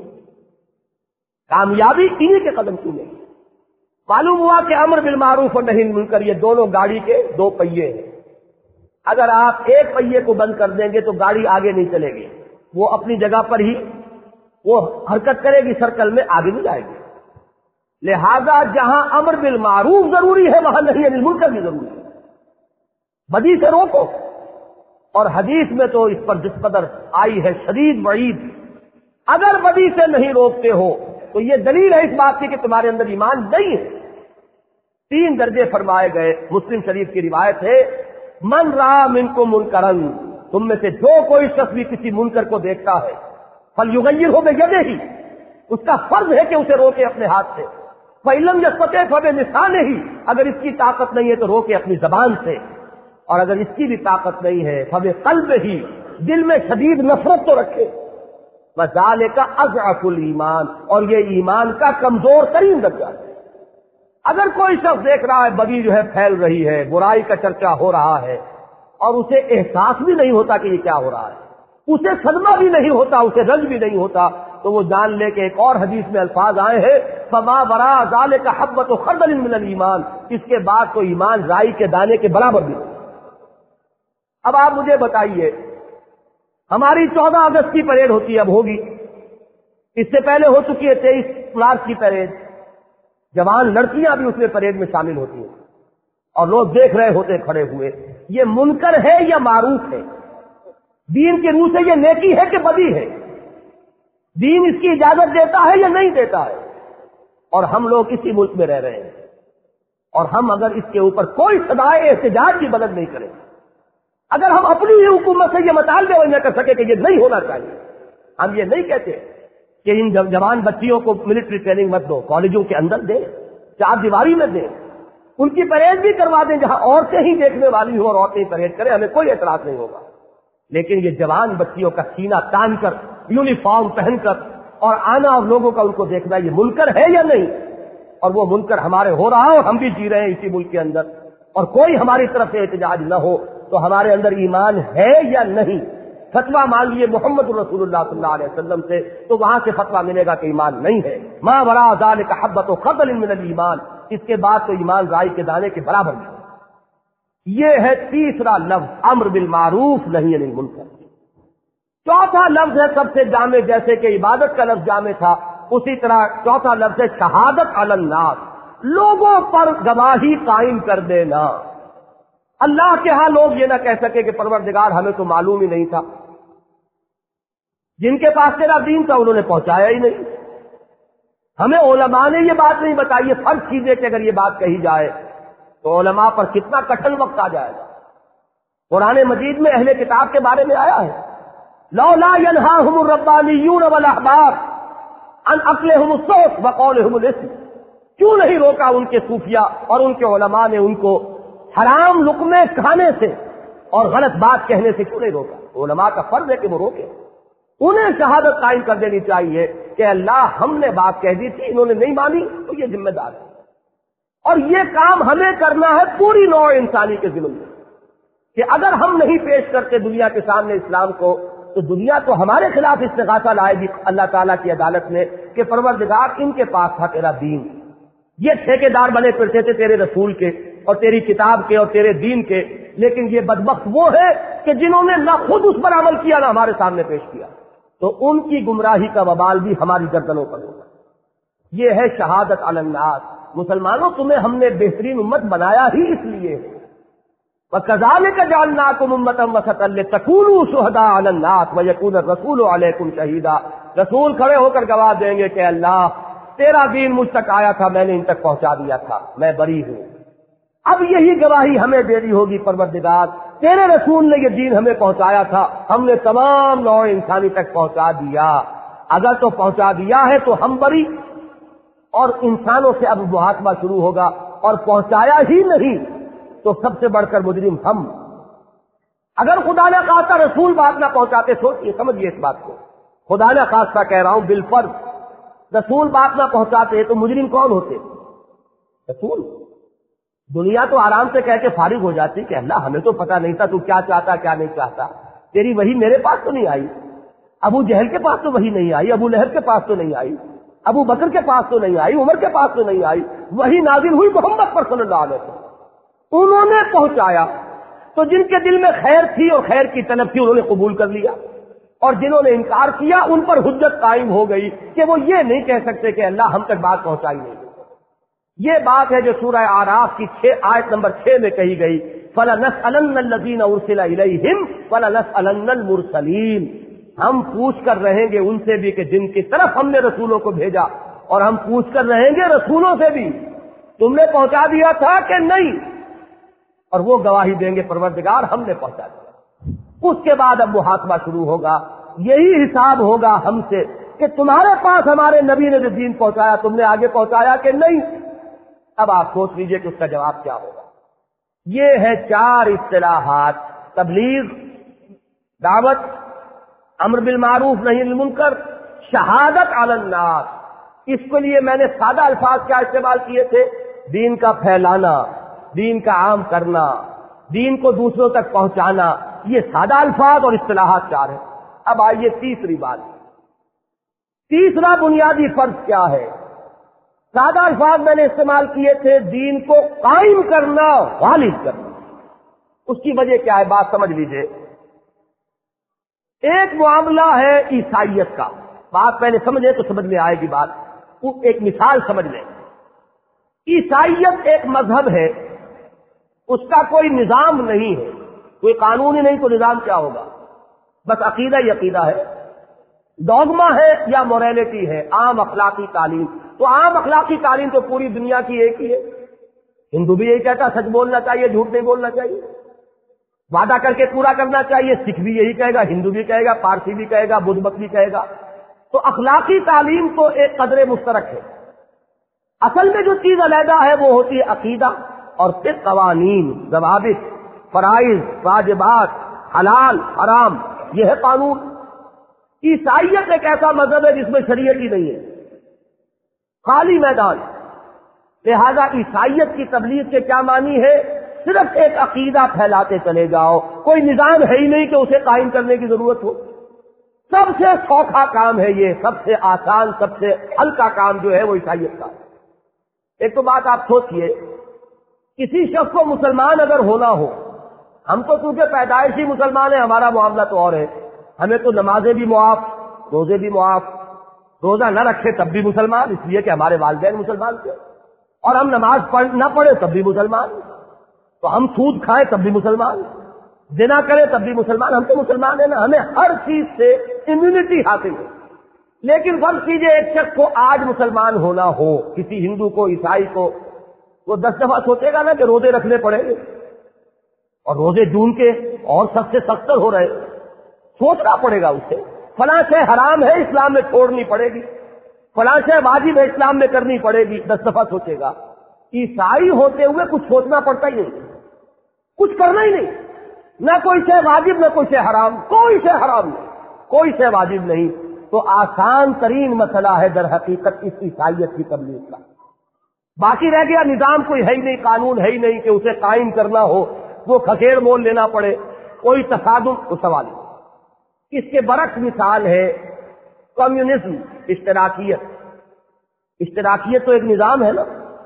کامیابی انہی کے قدم چومیں گے۔ معلوم ہوا کہ امر بالمعروف اور نہی عن المنکر یہ دونوں گاڑی کے دو پہیے ہیں۔ اگر آپ ایک پہیے کو بند کر دیں گے تو گاڑی آگے نہیں چلے گی، وہ اپنی جگہ پر ہی وہ حرکت کرے گی، سرکل میں آگے نہیں جائے گی۔ لہذا جہاں امر بالمعروف ضروری ہے وہاں نہی عن المنکر بھی ضروری ہے، بدی سے روکو۔ اور حدیث میں تو اس پر جس قدر آئی ہے شدید وعید، اگر بدی سے نہیں روکتے ہو تو یہ دلیل ہے اس بات کی کہ تمہارے اندر ایمان نہیں ہے۔ تین درجے فرمائے گئے، مسلم شریف کی روایت ہے، من رأى منکم منکرا، تم میں سے جو کوئی شخص بھی کسی منکر کو دیکھتا ہے فلیغیرہ بیدہ، اس کا فرض ہے کہ اسے روکے اپنے ہاتھ سے، فإن لم یستطع فبلسانہ، اگر اس کی طاقت نہیں ہے تو روکے اپنی زبان سے، اور اگر اس کی بھی طاقت نہیں ہے فبقلبہ، دل میں شدید نفرت تو رکھے، وذالک اضعف الایمان، اور یہ ایمان کا کمزور ترین درجہ ہے۔ اگر کوئی شخص دیکھ رہا ہے بدی جو ہے پھیل رہی ہے، برائی کا چرچا ہو رہا ہے، اور اسے احساس بھی نہیں ہوتا کہ یہ کیا ہو رہا ہے، اسے صدمہ بھی نہیں ہوتا، اسے رنج بھی نہیں ہوتا، تو وہ جان لے کہ ایک اور حدیث میں الفاظ آئے ہیں فما وراء ذلك حبۃ خردل من الایمان، اس کے بعد تو ایمان رائی کے دانے کے برابر بھی۔ اب آپ مجھے بتائیے، ہماری چودہ اگست کی پریڈ ہوتی ہے، اب ہوگی، اس سے پہلے ہو چکی ہے تیئیس مارچ کی پریڈ، جوان لڑکیاں بھی اس میں پریڈ میں شامل ہوتی ہیں، اور لوگ دیکھ رہے ہوتے کھڑے ہوئے۔ یہ منکر ہے یا معروف ہے؟ دین کے روح سے یہ نیکی ہے کہ بدی ہے؟ دین اس کی اجازت دیتا ہے یا نہیں دیتا ہے؟ اور ہم لوگ اسی ملک میں رہ رہے ہیں، اور ہم اگر اس کے اوپر کوئی صدائے احتجاج بھی بلند نہیں کریں، اگر ہم اپنی ہی حکومت سے یہ مطالبے نہ کر سکے کہ یہ نہیں ہونا چاہیے، ہم یہ نہیں کہتے کہ ان جوان بچیوں کو ملٹری ٹریننگ مت دو، کالجوں کے اندر دیں، چار دیواری میں دیں، ان کی پریڈ بھی کروا دیں جہاں عورتیں ہی دیکھنے والی ہوں اور عورتیں پریڈ کریں، ہمیں کوئی اعتراض نہیں ہوگا۔ لیکن یہ جوان بچیوں کا سینہ تان کر، یونیفارم پہن کر اور آنا اور لوگوں کا ان کو دیکھنا، یہ منکر ہے یا نہیں؟ اور وہ منکر ہمارے ہو رہا ہے اور ہم بھی جی رہے ہیں اسی ملک کے اندر، اور کوئی ہماری طرف سے احتجاج نہ ہو تو ہمارے اندر ایمان ہے یا نہیں؟ فتویٰ مان لیے محمد رسول اللہ صلی اللہ علیہ وسلم سے تو وہاں سے فتویٰ ملے گا کہ ایمان نہیں ہے۔ ما وراء ذلک حبۃ خردل من الایمان، اس کے بعد تو ایمان رائی کے دانے کے برابر نہیں۔ یہ ہے تیسرا لفظ، امر بالمعروف نہی عن المنکر۔ چوتھا لفظ ہے سب سے جامع، جیسے کہ عبادت کا لفظ جامع تھا، اسی طرح چوتھا لفظ ہے شہادت علی الناس، لوگوں پر گواہی قائم کر دینا۔ اللہ کے ہاں لوگ یہ نہ کہہ سکے کہ پروردگار ہمیں تو معلوم ہی نہیں تھا، جن کے پاس تیرا دین تھا انہوں نے پہنچایا ہی نہیں، ہمیں علماء نے یہ بات نہیں بتائی۔ یہ فرض چیزیں کہ اگر یہ بات کہی جائے تو علماء پر کتنا کٹھن وقت آ جائے گا۔ قرآن مجید میں اہل کتاب کے بارے میں آیا ہے، لولا ينهاهم الربانيون والاحبار عن اكلهم السحت وقولهم الاثم، کیوں نہیں روکا ان کے صوفیاء اور ان کے علماء نے ان کو حرام لقمے کھانے سے اور غلط بات کہنے سے کیوں نہیں روکا؟ علماء کا فرض ہے کہ وہ روکے، انہیں شہادت قائم کر دینی چاہیے کہ اللہ ہم نے بات کہہ دی تھی، انہوں نے نہیں مانی تو یہ ذمہ دار ہے۔ اور یہ کام ہمیں کرنا ہے پوری نوع انسانی کے ذمہ میں، کہ اگر ہم نہیں پیش کرتے دنیا کے سامنے اسلام کو تو دنیا تو ہمارے خلاف استغاثہ لائے گی اللہ تعالیٰ کی عدالت میں کہ پروردگار ان کے پاس تھا تیرا دین، یہ ٹھیکیدار بنے پھرتے تھے تیرے رسول کے اور تیری کتاب کے اور تیرے دین کے، لیکن یہ بدبخت وہ ہے کہ جنہوں نے نہ خود اس پر عمل کیا نہ ہمارے سامنے پیش کیا، تو ان کی گمراہی کا وبال بھی ہماری گردنوں پر ہوگا۔ یہ ہے شہادت علی الناس۔ مسلمانوں، تمہیں ہم نے بہترین امت بنایا ہی اس لیے ہے، وَكَذَلِكَ جَعَلْنَاكُمْ أُمَّةً وَسَطًا لِتَكُونُوا شُهَدَاءَ عَلَى النَّاسِ وَيَكُونَ الرَّسُولُ عَلَيْكُمْ شَهِيدًا، رسول کھڑے ہو کر گواہ دیں گے کہ اللہ تیرا دین مجھ تک آیا تھا، میں نے ان تک پہنچا دیا تھا، میں بری ہوں۔ اب یہی گواہی ہمیں دینی ہوگی پروردگار تیرے رسول نے یہ دین ہمیں پہنچایا تھا، ہم نے تمام نوع انسانی تک پہنچا دیا، اگر تو پہنچا دیا ہے تو ہم بری، اور انسانوں سے اب محاکمہ شروع ہوگا، اور پہنچایا ہی نہیں تو سب سے بڑھ کر مجرم ہم۔ اگر خدا نہ خواستہ رسول بات نہ پہنچاتے، سوچئے سمجھیے اس بات کو، خدا نہ خواستہ کہہ رہا ہوں بالفرض رسول بات نہ پہنچاتے تو مجرم کون ہوتے؟ رسول۔ دنیا تو آرام سے کہہ کے فارغ ہو جاتی کہ اللہ ہمیں تو پتہ نہیں تھا تو کیا چاہتا کیا نہیں چاہتا، تیری وحی میرے پاس تو نہیں آئی، ابو جہل کے پاس تو وحی نہیں آئی، ابو لہب کے پاس تو نہیں آئی، ابو بکر کے پاس تو نہیں آئی، عمر کے پاس تو نہیں آئی، وحی نازل ہوئی محمد پر صلی اللہ علیہ وسلم، انہوں نے پہنچایا، تو جن کے دل میں خیر تھی اور خیر کی طلب تھی انہوں نے قبول کر لیا، اور جنہوں نے انکار کیا ان پر حجت قائم ہو گئی کہ وہ یہ نہیں کہہ سکتے کہ اللہ ہم تک بات پہنچائی نہیں۔ یہ بات ہے جو سورہ اعراف کی چھ آیت نمبر چھ میں کہی گئی، فَلَنَسْأَلَنَّ الَّذِينَ أُرْسِلَ إِلَيْهِمْ وَلَنَسْأَلَنَّ الْمُرْسَلِينَ، ہم پوچھ کر رہیں گے ان سے بھی کہ جن کی طرف ہم نے رسولوں کو بھیجا، اور ہم پوچھ کر رہیں گے رسولوں سے بھی تم نے پہنچا دیا تھا کہ نہیں، اور وہ گواہی دیں گے پروردگار ہم نے پہنچا دیا۔ اس کے بعد اب محاکمہ شروع ہوگا، یہی حساب ہوگا ہم سے کہ تمہارے پاس ہمارے نبی نے جو دین پہنچایا تم نے آگے پہنچایا کہ نہیں۔ اب آپ سوچ لیجئے کہ اس کا جواب کیا ہوگا۔ یہ ہے چار اصطلاحات، تبلیغ، دعوت، امر بالمعروف نہی عن المنکر، شہادت علی الناس۔ اس کے لیے میں نے سادہ الفاظ کیا استعمال کیے تھے؟ دین کا پھیلانا، دین کا عام کرنا، دین کو دوسروں تک پہنچانا، یہ سادہ الفاظ اور اصطلاحات چار ہیں۔ اب آئیے تیسری بات، تیسرا بنیادی فرض کیا ہے؟ سادہ الفاظ میں نے استعمال کیے تھے، دین کو قائم کرنا، غالب کرنا۔ اس کی وجہ کیا ہے بات سمجھ لیجئے۔ ایک معاملہ ہے عیسائیت کا، بات پہلے سمجھیں تو سمجھ میں آئے گی بات، ایک مثال سمجھ لیں۔ عیسائیت ایک مذہب ہے، اس کا کوئی نظام نہیں ہے، کوئی قانون ہی نہیں تو نظام کیا ہوگا؟ بس عقیدہ ہی عقیدہ ہے، ڈوگما ہے یا موریلٹی ہے، عام اخلاقی تعلیم۔ تو عام اخلاقی تعلیم تو پوری دنیا کی ایک ہی ہے، ہندو بھی یہی کہتا سچ بولنا چاہیے، جھوٹ نہیں بولنا چاہیے، وعدہ کر کے پورا کرنا چاہیے، سکھ بھی یہی کہے گا، ہندو بھی کہے گا، پارسی بھی کہے گا، بدھ مت بھی کہے گا۔ تو اخلاقی تعلیم تو ایک قدر مشترک ہے، اصل میں جو چیز علیحدہ ہے وہ ہوتی ہے عقیدہ، اور پھر قوانین، ضوابط، فرائض، واجبات، حلال حرام، یہ ہے قانون۔ عیسائیت ایک ایسا مذہب ہے جس میں شریعت ہی نہیں ہے، خالی میدان۔ لہذا عیسائیت کی تبلیغ کے کیا معنی ہے؟ صرف ایک عقیدہ پھیلاتے چلے جاؤ، کوئی نظام ہے ہی نہیں کہ اسے قائم کرنے کی ضرورت ہو۔ سب سے سوکھا کام ہے یہ، سب سے آسان، سب سے ہلکا کام جو ہے وہ عیسائیت کا۔ ایک تو بات آپ سوچئے، کسی شخص کو مسلمان اگر ہونا ہو، ہم تو کیونکہ پیدائشی مسلمان ہیں، ہمارا معاملہ تو اور ہے، ہمیں تو نمازیں بھی معاف، روزے بھی معاف، روزہ نہ رکھے تب بھی مسلمان، اس لیے کہ ہمارے والدین مسلمان تھے، اور ہم نماز پڑھ نہ پڑھے تب بھی مسلمان، تو ہم سود کھائیں تب بھی مسلمان، زنا کریں تب بھی مسلمان، ہم تو مسلمان ہیں نا، ہمیں ہر چیز سے امیونٹی حاصل ہے۔ لیکن فرض کیجئے ایک شخص کو آج مسلمان ہونا ہو، کسی ہندو کو، عیسائی کو، وہ دس دفعہ سوچے گا نا کہ روزے رکھنے پڑیں گے، اور روزے جون کے اور سب سے سختر ہو رہے، سوچنا پڑے گا اسے، فلاں شے حرام ہے اسلام میں چھوڑنی پڑے گی، فلاں شے واجب ہے اسلام میں کرنی پڑے گی، دس دفعہ سوچے گا۔ عیسائی ہوتے ہوئے کچھ سوچنا پڑتا ہی نہیں، کچھ کرنا ہی نہیں، نہ کوئی شے واجب نہ کوئی شے حرام، کوئی شے حرام نہیں، کوئی شے واجب نہیں۔ تو آسان ترین مسئلہ ہے در حقیقت اس عیسائیت کی تبلیغ کا۔ باقی رہ گیا نظام کوئی ہے ہی نہیں، قانون ہے ہی نہیں کہ اسے قائم کرنا ہو، وہ کھکیڑ مول لینا پڑے، کوئی تصادم کو سوال نہیں۔ اس کے برعکس مثال ہے کمیونزم، اشتراکیت۔ اشتراکیت تو ایک نظام ہے نا،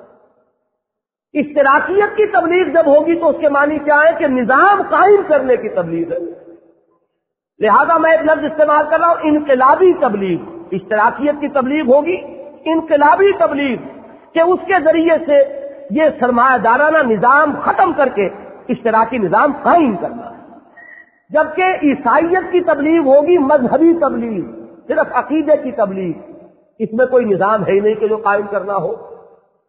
اشتراکیت کی تبلیغ جب ہوگی تو اس کے معنی کیا ہے کہ نظام قائم کرنے کی تبلیغ ہے۔ لہذا میں ایک لفظ استعمال کر رہا ہوں، انقلابی تبلیغ۔ اشتراکیت کی تبلیغ ہوگی انقلابی تبلیغ، کہ اس کے ذریعے سے یہ سرمایہ دارانہ نظام ختم کر کے اشتراکی نظام قائم کرنا ہے۔ جبکہ عیسائیت کی تبلیغ ہوگی مذہبی تبلیغ، صرف عقیدے کی تبلیغ، اس میں کوئی نظام ہے ہی نہیں کہ جو قائم کرنا ہو۔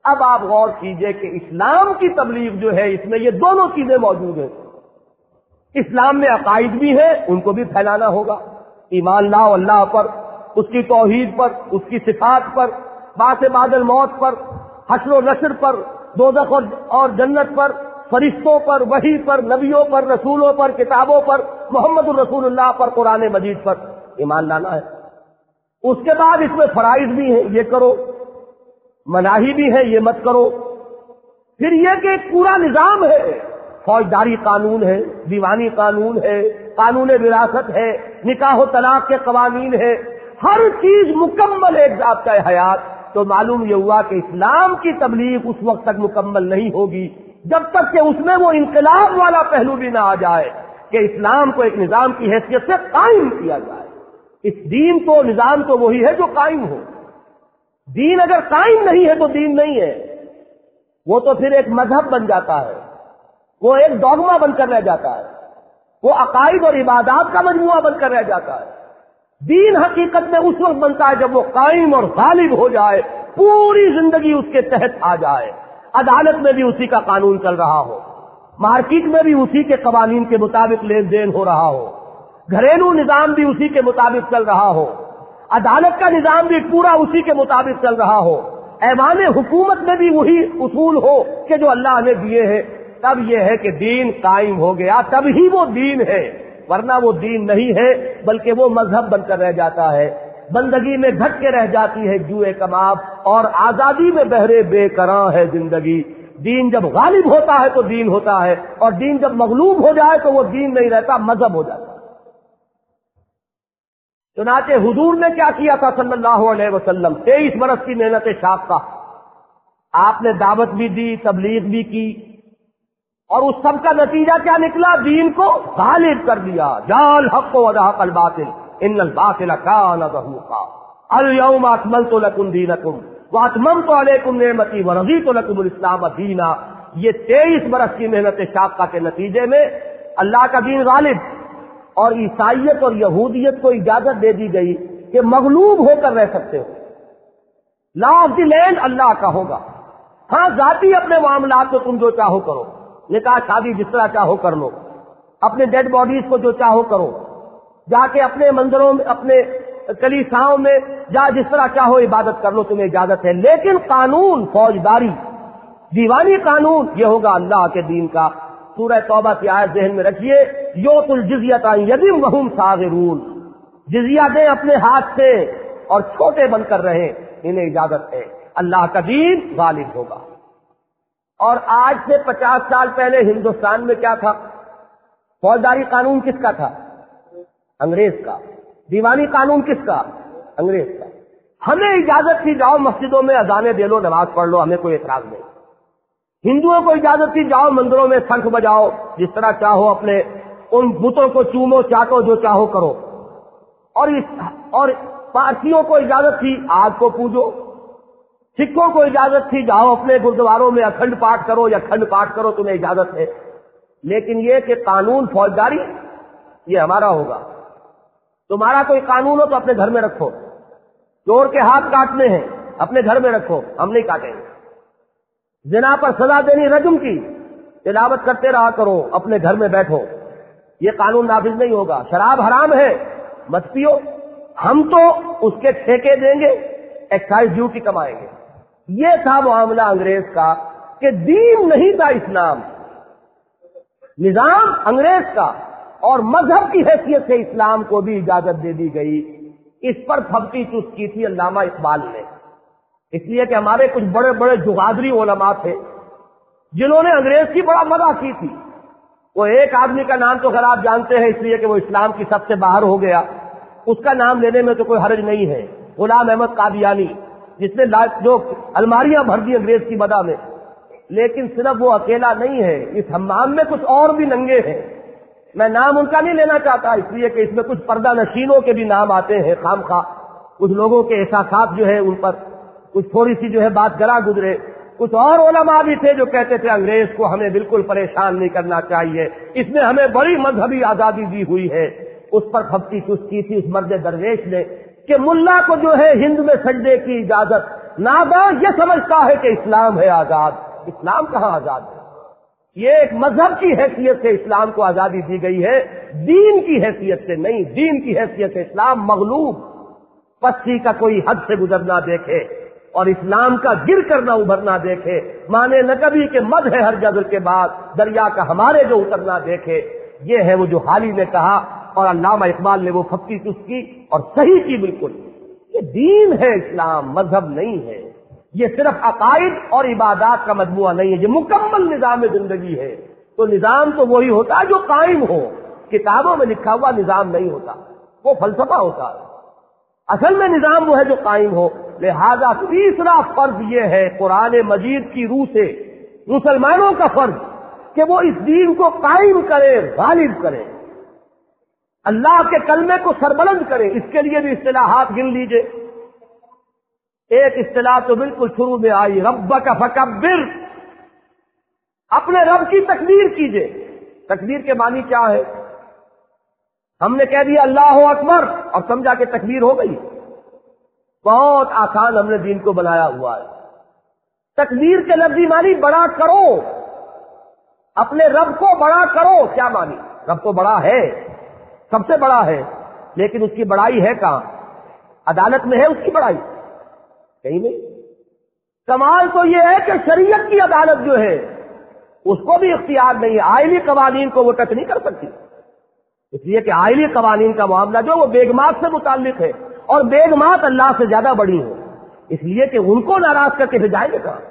اب آپ غور کیجئے کہ اسلام کی تبلیغ جو ہے اس میں یہ دونوں چیزیں موجود ہیں. اسلام میں عقائد بھی ہیں، ان کو بھی پھیلانا ہوگا. ایمان لاؤ اللہ پر، اس کی توحید پر، اس کی صفات پر، بعث بعد الموت پر، حشر و نشر پر، دوزخ اور جنت پر، فرشتوں پر، وحی پر، نبیوں پر، رسولوں پر، کتابوں پر، محمد الرسول اللہ پر، قرآن مجید پر ایمان لانا ہے. اس کے بعد اس میں فرائض بھی ہیں، یہ کرو، مناہی بھی ہے، یہ مت کرو. پھر یہ کہ ایک پورا نظام ہے، فوجداری قانون ہے، دیوانی قانون ہے، قانون وراثت ہے، نکاح و طلاق کے قوانین ہے، ہر چیز مکمل ایک ضابطہ حیات. تو معلوم یہ ہوا کہ اسلام کی تبلیغ اس وقت تک مکمل نہیں ہوگی جب تک کہ اس میں وہ انقلاب والا پہلو بھی نہ آ جائے کہ اسلام کو ایک نظام کی حیثیت سے قائم کیا جائے. اس دین کو، نظام تو وہی ہے جو قائم ہو. دین اگر قائم نہیں ہے تو دین نہیں ہے، وہ تو پھر ایک مذہب بن جاتا ہے، وہ ایک ڈوگما بن کر رہ جاتا ہے، وہ عقائد اور عبادات کا مجموعہ بن کر رہ جاتا ہے. دین حقیقت میں اس وقت بنتا ہے جب وہ قائم اور غالب ہو جائے، پوری زندگی اس کے تحت آ جائے. عدالت میں بھی اسی کا قانون چل رہا ہو، مارکیٹ میں بھی اسی کے قوانین کے مطابق لین دین ہو رہا ہو، گھریلو نظام بھی اسی کے مطابق چل رہا ہو، عدالت کا نظام بھی پورا اسی کے مطابق چل رہا ہو، ایوان حکومت میں بھی وہی اصول ہو کہ جو اللہ نے دیے ہیں. تب یہ ہے کہ دین قائم ہو گیا، تب ہی وہ دین ہے، ورنہ وہ دین نہیں ہے بلکہ وہ مذہب بن کر رہ جاتا ہے. بندگی میں گھٹ کے رہ جاتی ہے جوئے کباب، اور آزادی میں بہرے بے قراں ہے زندگی. دین جب غالب ہوتا ہے تو دین ہوتا ہے، اور دین جب مغلوب ہو جائے تو وہ دین نہیں رہتا، مذہب ہو جاتا ہے. چنانچہ حضور نے کیا کیا تھا صلی اللہ علیہ وسلم؟ تیئیس برس کی محنت شاقہ. آپ نے دعوت بھی دی، تبلیغ بھی کی، اور اس سب کا نتیجہ کیا نکلا؟ دین کو غالب کر دیا. جال حق و زہق الباطل ان الباطل کان زہوقا الیوم اکملت لکم دینکم واتممت علیکم نعمتی ورضیت لکم الاسلام دینا. یہ تیئیس برس کی محنت شاقہ کے نتیجے میں اللہ کا دین غالب، اور عیسائیت اور یہودیت کو اجازت دے دی گئی کہ مغلوب ہو کر رہ سکتے ہو. لا آف دی لینڈ اللہ کا ہوگا. ہاں ذاتی اپنے معاملات کو تم جو چاہو کرو، نکاح شادی جس طرح چاہو کر لو، اپنے ڈیڈ باڈیز کو جو چاہو کرو، جا کے اپنے مندروں میں، اپنے کلیساؤں میں جا جس طرح چاہو عبادت کر لو، تمہیں اجازت ہے. لیکن قانون، فوجداری، دیوانی قانون، یہ ہوگا اللہ کے دین کا. سورہ توبہ کی آیت ذہن میں رکھیے، یؤتوا الجزیۃ عن ید وہم صاغرون. جزیہ دیں اپنے ہاتھ سے اور چھوٹے بن کر رہیں، انہیں اجازت ہے. اللہ کا دین غالب ہوگا. اور آج سے پچاس سال پہلے ہندوستان میں کیا تھا؟ فوجداری قانون کس کا تھا؟ انگریز کا. دیوانی قانون کس کا؟ انگریز کا. ہمیں اجازت تھی جاؤ مسجدوں میں اذانیں دے لو، نماز پڑھ لو، ہمیں کوئی اعتراض نہیں. ہندوؤں کو اجازت تھی جاؤ مندروں میں شنکھ بجاؤ، جس طرح چاہو اپنے ان بتوں کو چومو چاٹو، جو چاہو کرو. اور اس اور پارسیوں کو اجازت تھی آگ کو پوجو. سکھوں کو اجازت تھی جاؤ اپنے گردواروں میں اکھنڈ پاٹ کرو یا کھنڈ پاٹ کرو، تمہیں اجازت ہے. لیکن یہ کہ قانون فوجداری یہ ہمارا ہوگا. تمہارا کوئی قانون ہو تو اپنے گھر میں رکھو. چور کے ہاتھ کاٹنے ہیں، اپنے گھر میں رکھو، ہم نہیں کاٹیں گے. زنا پر سزا دینی رجم کی، تلاوت کرتے رہا کرو، اپنے گھر میں بیٹھو. یہ قانون نافذ نہیں ہوگا. شراب حرام ہے، مت پیو، ہم تو اس کے ٹھیکے دیں گے، ایکسائز ڈیوٹی کمائیں گے. یہ تھا معاملہ انگریز کا کہ دین نہیں تھا اسلام، نظام انگریز کا، اور مذہب کی حیثیت سے اسلام کو بھی اجازت دے دی گئی. اس پر پھبتی چست کی تھی علامہ اقبال نے، اس لیے کہ ہمارے کچھ بڑے بڑے جغادری علماء تھے جنہوں نے انگریز کی بڑا مدح کی تھی. وہ ایک آدمی کا نام تو خیر آپ جانتے ہیں، اس لیے کہ وہ اسلام کی سب سے باہر ہو گیا، اس کا نام لینے میں تو کوئی حرج نہیں ہے. غلام احمد قادیانی، جس نے جو الماریاں بھر دی انگریز کی مدح میں. لیکن صرف وہ اکیلا نہیں ہے، اس حمام میں کچھ اور بھی ننگے ہیں. میں نام ان کا نہیں لینا چاہتا، اس لیے کہ اس میں کچھ پردہ نشینوں کے بھی نام آتے ہیں خام خواہ. کچھ لوگوں کے احساسات جو ہے ان پر کچھ تھوڑی سی جو ہے بات گرا گزرے. کچھ اور علماء بھی تھے جو کہتے تھے انگریز کو ہمیں بالکل پریشان نہیں کرنا چاہیے، اس نے ہمیں بڑی مذہبی آزادی دی ہوئی ہے. اس پر پھبتی چست کی تھی اس مرد درویش نے کہ ملا کو جو ہے ہند میں سجدے کی اجازت ناداں یہ سمجھتا ہے کہ اسلام ہے آزاد، اسلام کہاں آزاد ہے؟ یہ ایک مذہب کی حیثیت سے اسلام کو آزادی دی گئی ہے، دین کی حیثیت سے نہیں۔ دین کی حیثیت سے اسلام مغلوب، پسی کا کوئی حد سے گزرنا دیکھے اور اسلام کا گر کرنا ابھرنا دیکھے، مانے نہ کبھی کہ مد ہے ہر جزر کے بعد دریا کا ہمارے جو اترنا دیکھے۔ یہ ہے وہ جو حالی نے کہا اور علامہ اقبال نے وہ پھپتی چس کی اور صحیح کی بالکل۔ یہ دین ہے اسلام، مذہب نہیں ہے۔ یہ صرف عقائد اور عبادات کا مجموعہ نہیں ہے، یہ مکمل نظام زندگی ہے۔ تو نظام تو وہی ہوتا ہے جو قائم ہو، کتابوں میں لکھا ہوا نظام نہیں ہوتا، وہ فلسفہ ہوتا ہے۔ اصل میں نظام وہ ہے جو قائم ہو۔ لہذا تیسرا فرض یہ ہے قرآن مجید کی روح سے مسلمانوں کا فرض کہ وہ اس دین کو قائم کرے، غالب کرے، اللہ کے کلمے کو سربلند کرے۔ اس کے لیے بھی اصطلاحات گن لیجئے۔ ایک اصطلاح تو بالکل شروع میں آئی، ربک فکبر، اپنے رب کی تکبیر کیجئے۔ تکبیر کے معنی کیا ہے؟ ہم نے کہہ دیا اللہ اکبر اور سمجھا کہ تکبیر ہو گئی؟ بہت آسان ہم نے دین کو بنایا ہوا ہے۔ تکبیر کے لفظی معنی بڑا کرو، اپنے رب کو بڑا کرو۔ کیا معنی؟ رب کو بڑا ہے، سب سے بڑا ہے، لیکن اس کی بڑائی ہے کہاں؟ عدالت میں ہے اس کی بڑائی؟ کہیں نہیں۔ کمال تو یہ ہے کہ شریعت کی عدالت جو ہے اس کو بھی اختیار نہیں ہے، آئلی قوانین کو وہ ٹچ نہیں کر سکتی، اس لیے کہ آئلی قوانین کا معاملہ جو وہ بیگمات سے متعلق ہے اور بیگمات اللہ سے زیادہ بڑی ہیں، اس لیے کہ ان کو ناراض کر کے بھیجائیں گے کہاں؟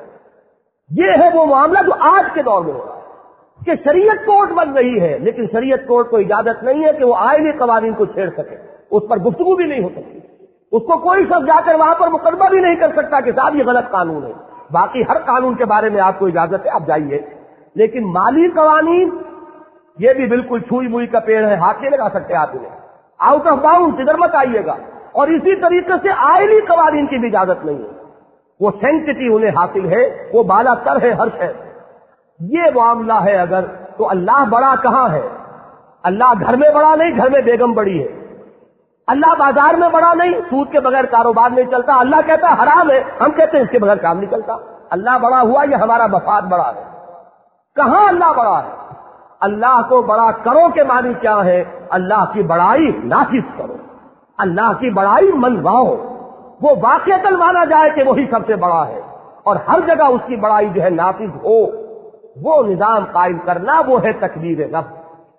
یہ ہے وہ معاملہ جو آج کے دور میں ہو رہا ہے کہ شریعت کورٹ بن رہی ہے، لیکن شریعت کورٹ کو اجازت نہیں ہے کہ وہ آئلی قوانین کو چھیڑ سکے، اس پر گفتگو بھی نہیں ہو سکتی، اس کو کوئی شخص جا کر وہاں پر مقدمہ بھی نہیں کر سکتا کہ صاحب یہ غلط قانون ہے۔ باقی ہر قانون کے بارے میں آپ کو اجازت ہے، آپ جائیے، لیکن مالی قوانین یہ بھی بالکل چھوئی موئی کا پیڑ ہے، ہاتھ نہیں لگا سکتے آپ انہیں، آؤٹ آف باؤنڈ، ادھر مت آئیے گا۔ اور اسی طریقے سے آئلی قوانین کی بھی اجازت نہیں ہے، وہ سینکٹی انہیں حاصل ہے، وہ بالا تر ہے ہر شے۔ یہ معاملہ ہے اگر، تو اللہ بڑا کہاں ہے؟ اللہ گھر میں بڑا نہیں، گھر میں بیگم بڑی ہے۔ اللہ بازار میں بڑا نہیں، سود کے بغیر کاروبار نہیں چلتا۔ اللہ کہتا ہے حرام ہے، ہم کہتے ہیں اس کے بغیر کام نہیں چلتا۔ اللہ بڑا ہوا یا ہمارا مفاد بڑا ہے؟ کہاں اللہ بڑا ہے؟ اللہ کو بڑا کرو کے معنی کیا ہے؟ اللہ کی بڑائی نافذ کرو، اللہ کی بڑائی منواؤ، وہ واقعتاً مانا جائے کہ وہی سب سے بڑا ہے اور ہر جگہ اس کی بڑائی جو ہے نافذ ہو، وہ نظام قائم کرنا، وہ ہے تکبیر رب۔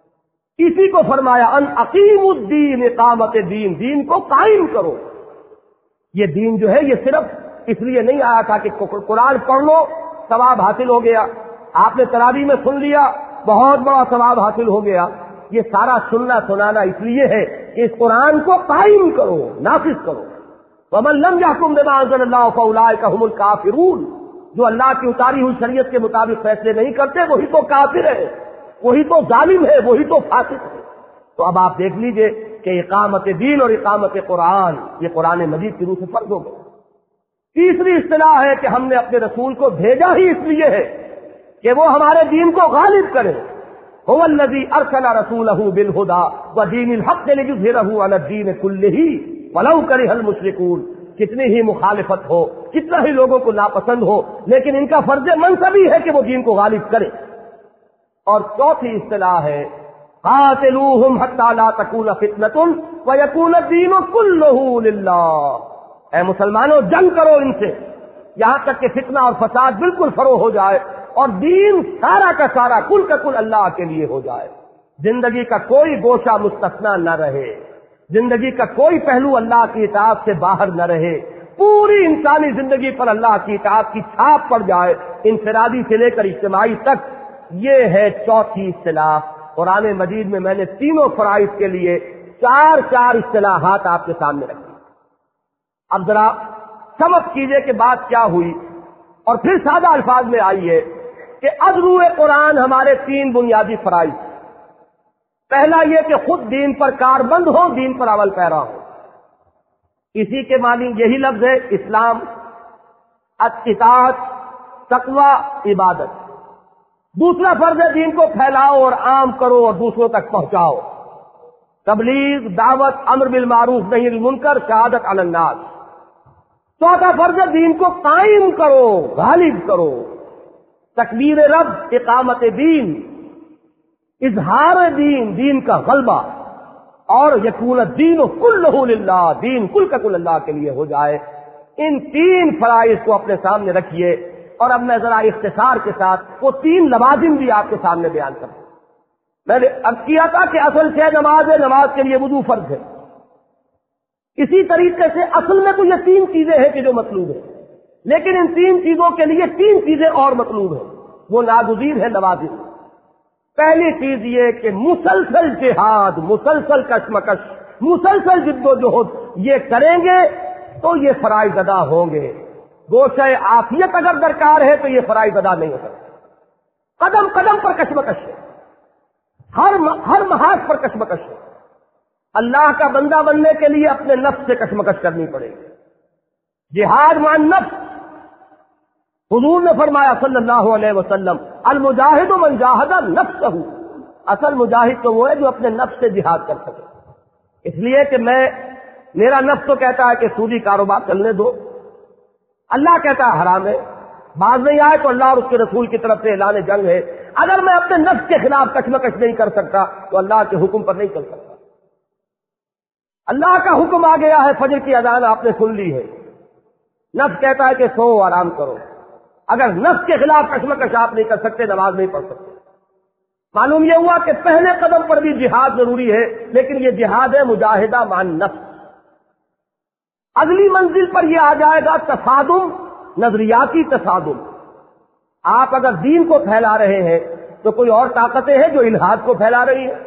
اسی کو فرمایا ان اقیم الدین، اقامت دین، دین کو قائم کرو۔ یہ دین جو ہے یہ صرف اس لیے نہیں آیا تھا کہ قرآن پڑھ لو ثواب حاصل ہو گیا، آپ نے تراویح میں سن لیا بہت بڑا ثواب حاصل ہو گیا۔ یہ سارا سننا سنانا اس لیے ہے کہ اس قرآن کو قائم کرو، نافذ کرو۔ ومن لم يحكم بما انزل الله فاولئك هم الكافرون، جو اللہ کی اتاری ہوئی شریعت کے مطابق فیصلے نہیں کرتے وہی تو کافر ہے، وہی تو ظالم ہے، وہی تو فاسق ہے۔ تو اب آپ دیکھ لیجئے کہ اقامت دین اور اقامت قرآن یہ قرآن مجید کی روح سے فرض ہو گئے۔ تیسری اصطلاح ہے کہ ہم نے اپنے رسول کو بھیجا ہی اس لیے ہے کہ وہ ہمارے دین کو غالب کرے۔ هو الذی ارسل رسولہ بالہدی ودین الحق لیظہرہ علی الدین کلہ ولو کرہ المشرکون۔ کتنی ہی مخالفت ہو، کتنا ہی لوگوں کو ناپسند ہو، لیکن ان کا فرض منصبی ہے کہ وہ دین کو غالب کرے۔ اور چوتھی اصطلاح ہے قاتلوہم حتی لا تکون فتنۃ ویکون الدین کلہ للہ۔ اے مسلمانوں جنگ کرو ان سے یہاں تک کہ فتنہ اور فساد بالکل فروغ ہو جائے اور دین سارا کا سارا کل کا کل اللہ کے لیے ہو جائے، زندگی کا کوئی گوشہ مستثنا نہ رہے، زندگی کا کوئی پہلو اللہ کی اطاعت سے باہر نہ رہے، پوری انسانی زندگی پر اللہ کی اطاعت کی چھاپ پڑ جائے، انفرادی سے لے کر اجتماعی تک۔ یہ ہے چوتھی اصطلاح۔ قرآن مجید میں میں نے تینوں فرائض کے لیے چار چار اصطلاحات آپ کے سامنے رکھی۔ اب ذرا سمجھ کیجئے کہ بات کیا ہوئی اور پھر سادہ الفاظ میں آئیے کہ از روئے قرآن ہمارے تین بنیادی فرائض۔ پہلا یہ کہ خود دین پر کاربند ہو، دین پر عمل پیرا ہو، اسی کے معنی یہی لفظ ہے اسلام، اطاعت، تقوی، عبادت۔ دوسرا فرض ہے دین کو پھیلاؤ اور عام کرو اور دوسروں تک پہنچاؤ، تبلیغ، دعوت، امر بالمعروف نہی عن المنکر، شہادت علی الناس۔ چوتھا فرض ہے دین کو قائم کرو، غالب کرو، تکبیر رب، اقامت دین، اظہار دین، دین کا غلبہ، اور یکون الدین کلہ للہ، دین کل کا کل اللہ کے لیے ہو جائے۔ ان تین فرائض کو اپنے سامنے رکھیے، اور اب میں ذرا اختصار کے ساتھ وہ تین لوازم بھی آپ کے سامنے بیان کروں۔ میں نے اب کیا تھا کہ اصل سے نماز ہے، نماز کے لیے وضو فرض ہے، اسی طریقے سے اصل میں تو یہ تین چیزیں ہیں کہ جو مطلوب ہے، لیکن ان تین چیزوں کے لیے تین چیزیں اور مطلوب ہیں، وہ ناگزیر ہے لوازم۔ پہلی چیز یہ کہ مسلسل جہاد، مسلسل کشمکش، مسلسل جد و جہد یہ کریں گے تو یہ فرائض ادا ہوں گے۔ گوشہ عافیت اگر درکار ہے تو یہ فرائض ادا نہیں ہو سکتے۔ قدم قدم پر کشمکش ہے، ہر ہر محاذ پر کشمکش ہے۔ اللہ کا بندہ بننے کے لیے اپنے نفس سے کشمکش کرنی پڑے گی۔ جہاد مع النفس، حضور نے فرمایا صلی اللہ علیہ وسلم، المجاہد من جاہد نفسہ، اصل مجاہد تو وہ ہے جو اپنے نفس سے جہاد کر سکے۔ اس لیے کہ میں میرا نفس تو کہتا ہے کہ سودی کاروبار چلنے دو، اللہ کہتا ہے حرام ہے، باز نہیں آئے تو اللہ اور اس کے رسول کی طرف سے اعلان جنگ ہے۔ اگر میں اپنے نفس کے خلاف کشمکش نہیں کر سکتا تو اللہ کے حکم پر نہیں چل سکتا۔ اللہ کا حکم آ گیا ہے، فجر کی اذان آپ نے سن لی ہے، نفس کہتا ہے کہ سو آرام کرو، اگر نفس کے خلاف کشمکش آپ نہیں کر سکتے، نماز نہیں پڑھ سکتے۔ معلوم یہ ہوا کہ پہلے قدم پر بھی جہاد ضروری ہے، لیکن یہ جہاد ہے مجاہدہ مع النفس۔ اگلی منزل پر یہ آ جائے گا تصادم، نظریاتی تصادم۔ آپ اگر دین کو پھیلا رہے ہیں تو کوئی اور طاقتیں ہیں جو الحاد کو پھیلا رہی ہیں۔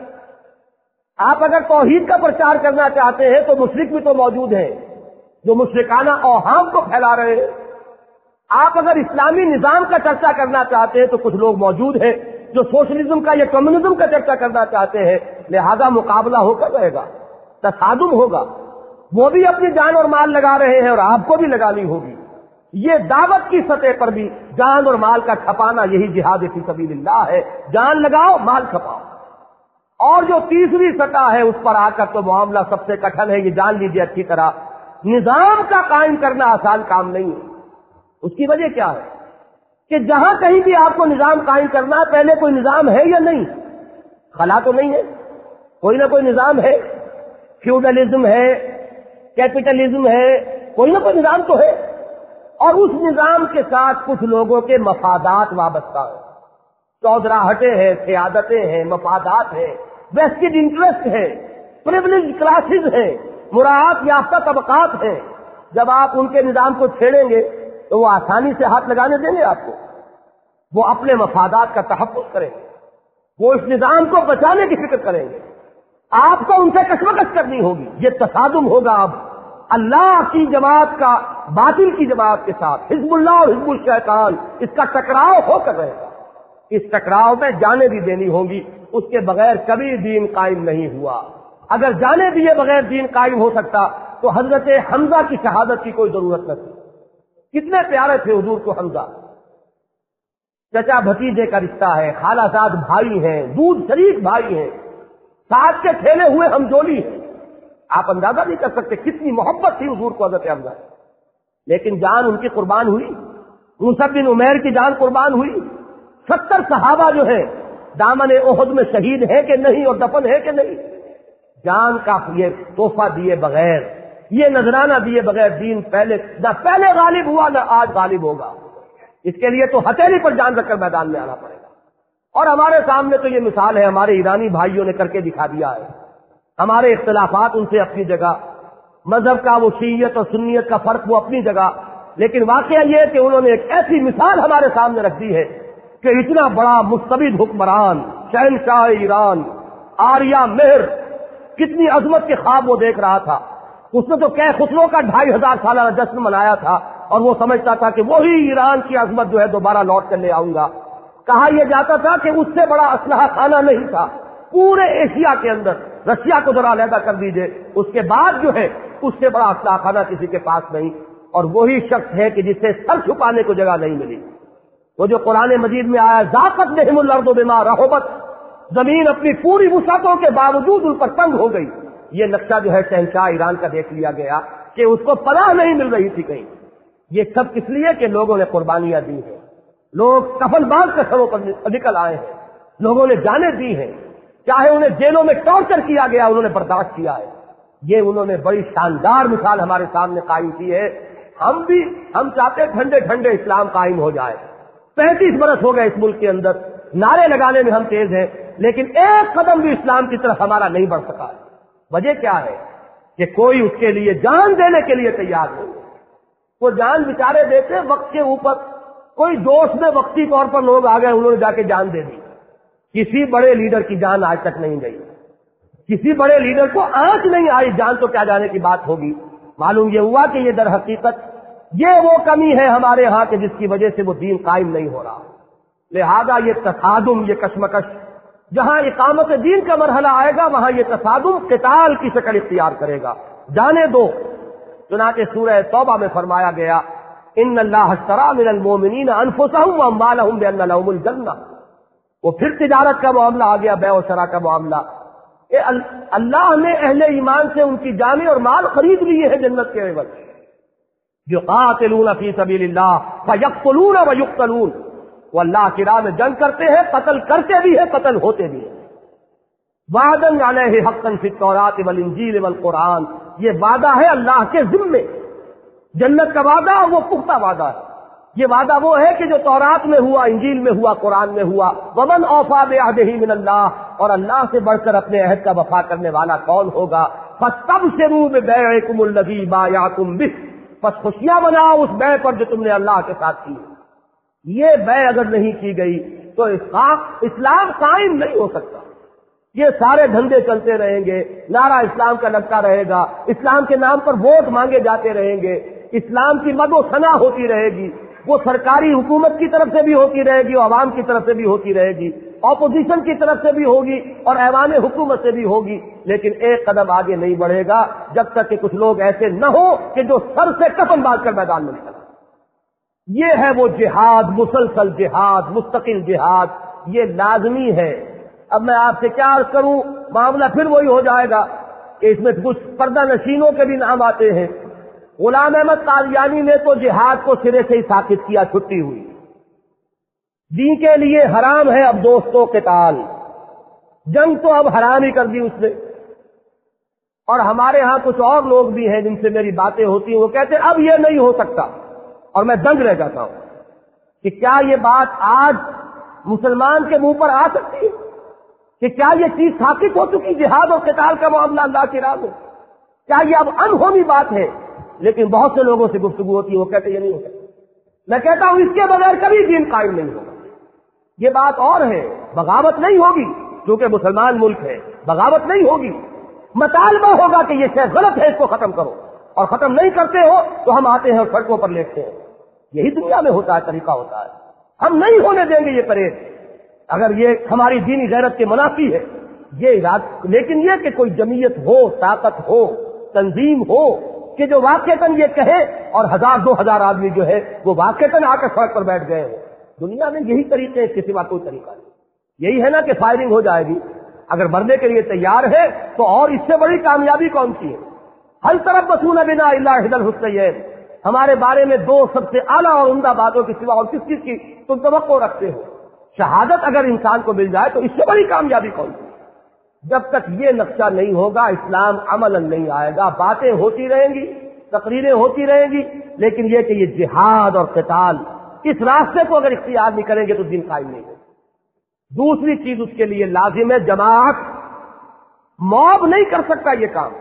آپ اگر توحید کا پرچار کرنا چاہتے ہیں تو مشرک بھی تو موجود ہیں جو مشرکانہ اوہام کو پھیلا رہے ہیں۔ آپ اگر اسلامی نظام کا چرچا کرنا چاہتے ہیں تو کچھ لوگ موجود ہیں جو سوشلزم کا یا کمیونزم کا چرچا کرنا چاہتے ہیں، لہذا مقابلہ ہو کر رہے گا، تصادم ہوگا۔ وہ بھی اپنی جان اور مال لگا رہے ہیں اور آپ کو بھی لگانی ہوگی۔ یہ دعوت کی سطح پر بھی جان اور مال کا کھپانا یہی جہاد فی سبیل اللہ ہے، جان لگاؤ، مال کھپاؤ۔ اور جو تیسری سطح ہے اس پر آ کر تو معاملہ سب سے کٹھن ہے، یہ جان لیجیے اچھی طرح، نظام کا قائم کرنا آسان کام نہیں ہے۔ اس کی وجہ کیا ہے کہ جہاں کہیں بھی آپ کو نظام قائم کرنا ہے، پہلے کوئی نظام ہے یا نہیں؟ خلا تو نہیں ہے، کوئی نہ کوئی نظام ہے، فیوڈلزم ہے، کیپٹلزم ہے، کوئی نہ کوئی نظام تو ہے، اور اس نظام کے ساتھ کچھ لوگوں کے مفادات وابستہ ہیں، چودراہٹیں ہیں، سیادتیں ہیں، مفادات ہیں، ویسٹڈ انٹرسٹ ہے، پریولیج کلاسز ہیں، مراعات یافتہ طبقات ہیں۔ جب آپ ان کے نظام کو چھیڑیں گے تو وہ آسانی سے ہاتھ لگانے دیں گے آپ کو، وہ اپنے مفادات کا تحفظ کریں گے، وہ اس نظام کو بچانے کی فکر کریں گے، آپ کو ان سے کشمکش کرنی ہوگی۔ یہ تصادم ہوگا اب اللہ کی جماعت کا باطل کی جماعت کے ساتھ، حزب اللہ اور حزب الشیطان، اس کا ٹکراؤ ہو کر رہے گا۔ اس ٹکراؤ میں جانیں بھی دینی ہوں گی، اس کے بغیر کبھی دین قائم نہیں ہوا۔ اگر جانے دیے بغیر دین قائم ہو سکتا تو حضرت حمزہ کی شہادت کی کوئی ضرورت نہ تھی۔ کتنے پیارے تھے حضور کو حمزہ، چچا بھتیجے کا رشتہ ہے، خالہ زاد بھائی ہیں، دودھ شریک بھائی ہیں، ساتھ کے کھیلے ہوئے ہمجولی ہیں۔ آپ اندازہ نہیں کر سکتے کتنی محبت تھی حضور کو حضرت حمزہ، لیکن جان ان کی قربان ہوئی، مصعب بن عمیر کی جان قربان ہوئی۔ ستر صحابہ جو ہیں دامن احد میں شہید ہیں کہ نہیں اور دفن ہے کہ نہیں؟ جان کا یہ تحفہ دیے بغیر، یہ نذرانہ دیے بغیر دین پہلے نہ پہلے غالب ہوا نہ آج غالب ہوگا۔ اس کے لیے تو ہتھیلی پر جان رکھ کر میدان میں آنا پڑے گا۔ اور ہمارے سامنے تو یہ مثال ہے، ہمارے ایرانی بھائیوں نے کر کے دکھا دیا ہے۔ ہمارے اختلافات ان سے اپنی جگہ، مذہب کا وہ شیعیت اور سنیت کا فرق وہ اپنی جگہ، لیکن واقعہ یہ کہ انہوں نے ایک ایسی مثال ہمارے سامنے رکھ دی ہے کہ اتنا بڑا مستبد حکمران، شہنشاہ ایران، آریہ مہر، کتنی عظمت کے خواب وہ دیکھ رہا تھا۔ اس نے تو کہہ خسرو کا ڈھائی ہزار سالہ جشن منایا تھا اور وہ سمجھتا تھا کہ وہی ایران کی عظمت جو ہے دوبارہ لوٹ کر لے آؤں گا۔ کہا یہ جاتا تھا کہ اس سے بڑا اسلحہ خانہ نہیں تھا پورے ایشیا کے اندر، رشیا کو ذرا علیحدہ کر دیجئے، اس کے بعد جو ہے اس سے بڑا اسلحہ خانہ کسی کے پاس نہیں، اور وہی شخص ہے کہ جسے سر چھپانے کو جگہ نہیں ملی۔ وہ جو قرآن مجید میں آیا ذاقت بہم الارض بما رحبت، زمین اپنی پوری وسعتوں کے باوجود ان پر تنگ ہو گئی۔ یہ نقشہ جو ہے شہنشاہ ایران کا دیکھ لیا گیا کہ اس کو پناہ نہیں مل رہی تھی کہیں، یہ سب کس لیے کہ لوگوں نے قربانیاں دی ہیں، لوگ کفن باندھ کر سروں پر نکل آئے ہیں، لوگوں نے جانیں دی ہیں، چاہے انہیں جیلوں میں ٹارچر کیا گیا انہوں نے برداشت کیا ہے. یہ انہوں نے بڑی شاندار مثال ہمارے سامنے قائم کی ہے. ہم بھی ہم چاہتے ٹھنڈے ٹھنڈے اسلام قائم ہو جائے. پینتیس برس ہو گئے اس ملک کے اندر، نعرے لگانے میں ہم تیز ہیں، لیکن ایک قدم بھی اسلام کی طرف ہمارا نہیں بڑھ سکا. وجہ کیا ہے کہ کوئی اس کے لیے جان دینے کے لیے تیار نہیں. وہ جان بچارے دیتے وقت کے اوپر، کوئی جوش میں وقتی طور پر لوگ آ گئے انہوں نے جا کے جان دے دی. کسی بڑے لیڈر کی جان آج تک نہیں گئی، کسی بڑے لیڈر کو آنچ نہیں آئی، جان تو کیا جانے کی بات ہوگی. معلوم یہ ہوا کہ یہ در حقیقت یہ وہ کمی ہے ہمارے ہاں کہ جس کی وجہ سے وہ دین قائم نہیں ہو رہا. لہذا یہ تصادم، یہ کشمکش، جہاں اقامت دین کا مرحلہ آئے گا وہاں یہ تصادم قتال کی شکل اختیار کرے گا. جانے دو. چنانچہ سورہ توبہ میں فرمایا گیا ان اللہ اشتری من المؤمنین انفسهم واموالهم بان لهم الجنہ. وہ پھر تجارت کا معاملہ آ گیا، بیع و شراء کا معاملہ. اے اللہ نے اہل ایمان سے ان کی جانیں اور مال خرید لیے ہیں جنت کے عوض. جو قاتلون فی سبیل اللہ فیقتلون ویقتلون، وہ اللہ کی راہ میں جنگ کرتے ہیں، قتل کرتے بھی ہیں، قتل ہوتے بھی ہیں. وعدن علیہ حقا فی التوراۃ والانجیل والقرآن، یہ وعدہ ہے اللہ کے ذمے. جنت کا وعدہ وہ پختہ وعدہ ہے. یہ وعدہ وہ ہے کہ جو تورات میں ہوا، انجیل میں ہوا، قرآن میں ہوا. ومن اوفی بعہدہ من اللہ، اور اللہ سے بڑھ کر اپنے عہد کا وفا کرنے والا کون ہوگا. فاستبشروا ببیعکم الذی بایعتم بہ، پس خوشیاں مناؤ اس بیع پر جو تم نے اللہ کے ساتھ کی. یہ بیع اگر نہیں کی گئی تو اسلام قائم نہیں ہو سکتا. یہ سارے دھندے چلتے رہیں گے، نعرہ اسلام کا لگتا رہے گا، اسلام کے نام پر ووٹ مانگے جاتے رہیں گے، اسلام کی مد و ثنا ہوتی رہے گی. وہ سرکاری حکومت کی طرف سے بھی ہوتی رہے گی، عوام کی طرف سے بھی ہوتی رہے گی، اپوزیشن کی طرف سے بھی ہوگی اور ایوان حکومت سے بھی ہوگی. لیکن ایک قدم آگے نہیں بڑھے گا جب تک کہ کچھ لوگ ایسے نہ ہوں کہ جو سر سے کفن باندھ کر میدان میں نکلیں. یہ ہے وہ جہاد، مسلسل جہاد، مستقل جہاد، یہ لازمی ہے. اب میں آپ سے کیا عرض کروں، معاملہ پھر وہی ہو جائے گا کہ اس میں کچھ پردہ نشینوں کے بھی نام آتے ہیں. غلام احمد قادیانی نے تو جہاد کو سرے سے ہی ساکت کیا، چھٹی ہوئی. دین کے لیے حرام ہے اب دوستوں قتال، جنگ تو اب حرام ہی کر دی اس نے. اور ہمارے ہاں کچھ اور لوگ بھی ہیں جن سے میری باتیں ہوتی ہیں، وہ کہتے ہیں اب یہ نہیں ہو سکتا، اور میں دنگ رہ جاتا ہوں کہ کیا یہ بات آج مسلمان کے منہ پر آ سکتی ہے کہ کیا یہ چیز ثابت ہو چکی جہاد اور قتال کا معاملہ اللہ کی راہ میں؟ کیا یہ اب انہونی بات ہے؟ لیکن بہت سے لوگوں سے گفتگو ہوتی ہے، وہ کہتے ہیں یہ نہیں ہو سکتا. میں کہتا ہوں اس کے بغیر کبھی دین قائم نہیں ہوگا. یہ بات اور ہے، بغاوت نہیں ہوگی کیونکہ مسلمان ملک ہے، بغاوت نہیں ہوگی. مطالبہ ہوگا کہ یہ شے غلط ہے، اس کو ختم کرو، اور ختم نہیں کرتے ہو تو ہم آتے ہیں اور سڑکوں پر لیٹتے ہیں. یہی دنیا میں ہوتا ہے، طریقہ ہوتا ہے. ہم نہیں ہونے دیں گے یہ پرہیز اگر یہ ہماری دینی غیرت کے منافی ہے. یہ ارادہ، لیکن یہ کہ کوئی جمعیت ہو، طاقت ہو، تنظیم ہو کہ جو واقعتاً یہ کہے اور ہزار دو ہزار آدمی جو ہے وہ واقعتاً آ کر سڑک پر بیٹھ گئے ہیں. دنیا میں یہی طریقے، اس کے سوا کوئی طریقہ نہیں. یہی ہے نا کہ فائرنگ ہو جائے گی. اگر مرنے کے لیے تیار ہے تو اور اس سے بڑی کامیابی کون سی ہے؟ ہر طرف بسون بنا اللہ احد الحسنین، ہمارے بارے میں دو سب سے اعلیٰ اور عمدہ باتوں کے سوا اور کس چیز کی تم توقع رکھتے ہو؟ شہادت اگر انسان کو مل جائے تو اس سے بڑی کامیابی کون سی؟ جب تک یہ نقشہ نہیں ہوگا اسلام عملاً نہیں آئے گا. باتیں ہوتی رہیں گی، تقریریں ہوتی رہیں گی، لیکن یہ کہ یہ جہاد اور قتال اس راستے کو اگر اختیار نہیں کریں گے تو دین قائم نہیں ہوگا. دوسری چیز اس کے لیے لازم ہے جماعت. موب نہیں کر سکتا یہ کام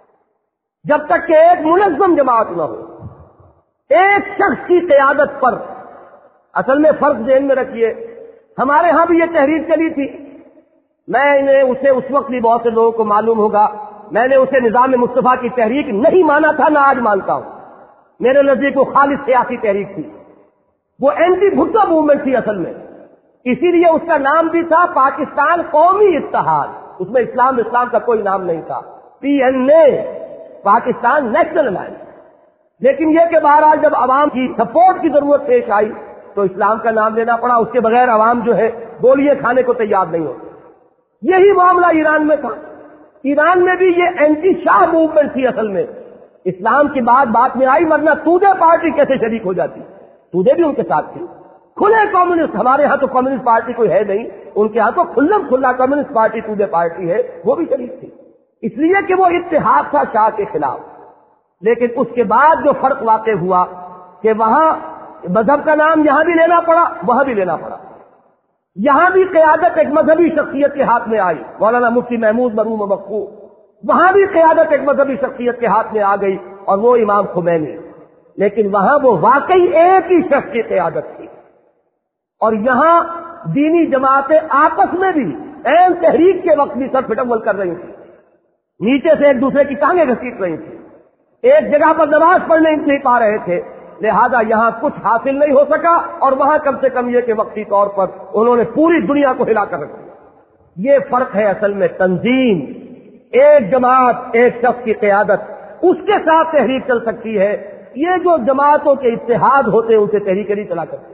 جب تک کہ ایک منظم جماعت نہ ہو، ایک شخص کی قیادت پر. اصل میں فرق ذہن میں رکھیے، ہمارے ہاں بھی یہ تحریر چلی تھی. میں نے اسے اس وقت بھی بہت سے لوگوں کو معلوم ہوگا، میں نے اسے نظام مصطفیٰ کی تحریک نہیں مانا تھا، نہ آج مانتا ہوں. میرے نزدیک وہ خالص سیاسی تحریک تھی، وہ اینٹی بھٹو موومنٹ تھی اصل میں. اسی لیے اس کا نام بھی تھا پاکستان قومی اتحاد. اس میں اسلام اسلام کا کوئی نام نہیں تھا. P N A, Pakistan national alliance. لیکن یہ کہ بہرحال جب عوام کی سپورٹ کی ضرورت پیش آئی تو اسلام کا نام لینا پڑا. اس کے بغیر عوام جو ہے گولیاں کھانے کو تیار نہیں ہوتی. یہی معاملہ ایران میں تھا. ایران میں بھی یہ اینٹی شاہ موومنٹ تھی اصل میں. اسلام کی بات بات میں آئی، ورنہ تودے پارٹی کیسے شریک ہو جاتی؟ تودے بھی ان کے ساتھ تھی، کھلے کمیونسٹ. ہمارے ہاں تو کمیونسٹ پارٹی کوئی ہے نہیں، ان کے ہاں تو کھلم کھلا کمیونسٹ پارٹی تودے پارٹی ہے، وہ بھی شریک تھی. اس لیے کہ وہ اتحاد تھا شاہ کے خلاف. لیکن اس کے بعد جو فرق واقع ہوا کہ وہاں مذہب کا نام یہاں بھی لینا پڑا، وہاں بھی لینا پڑا. یہاں بھی قیادت ایک مذہبی شخصیت کے ہاتھ میں آئی، مولانا مفتی محمود مرحوم مقبول. وہاں بھی قیادت ایک مذہبی شخصیت کے ہاتھ میں آ گئی، اور وہ امام خمینی. لیکن وہاں وہ واقعی ایک ہی شخص کی قیادت تھی. اور یہاں دینی جماعتیں آپس میں بھی عین تحریک کے وقت بھی سر پھٹمل کر رہی تھیں، نیچے سے ایک دوسرے کی ٹانگیں گھسیٹ رہی تھیں، ایک جگہ پر نماز پڑھنے نہیں پا رہے تھے. لہذا یہاں کچھ حاصل نہیں ہو سکا، اور وہاں کم سے کم یہ کہ وقتی طور پر انہوں نے پوری دنیا کو ہلا کر رکھ دیا. یہ فرق ہے اصل میں تنظیم. ایک جماعت ایک شخص کی قیادت، اس کے ساتھ تحریک چل سکتی ہے. یہ جو جماعتوں کے اتحاد ہوتے ہیں ان سے تحریک نہیں چلا کرتے.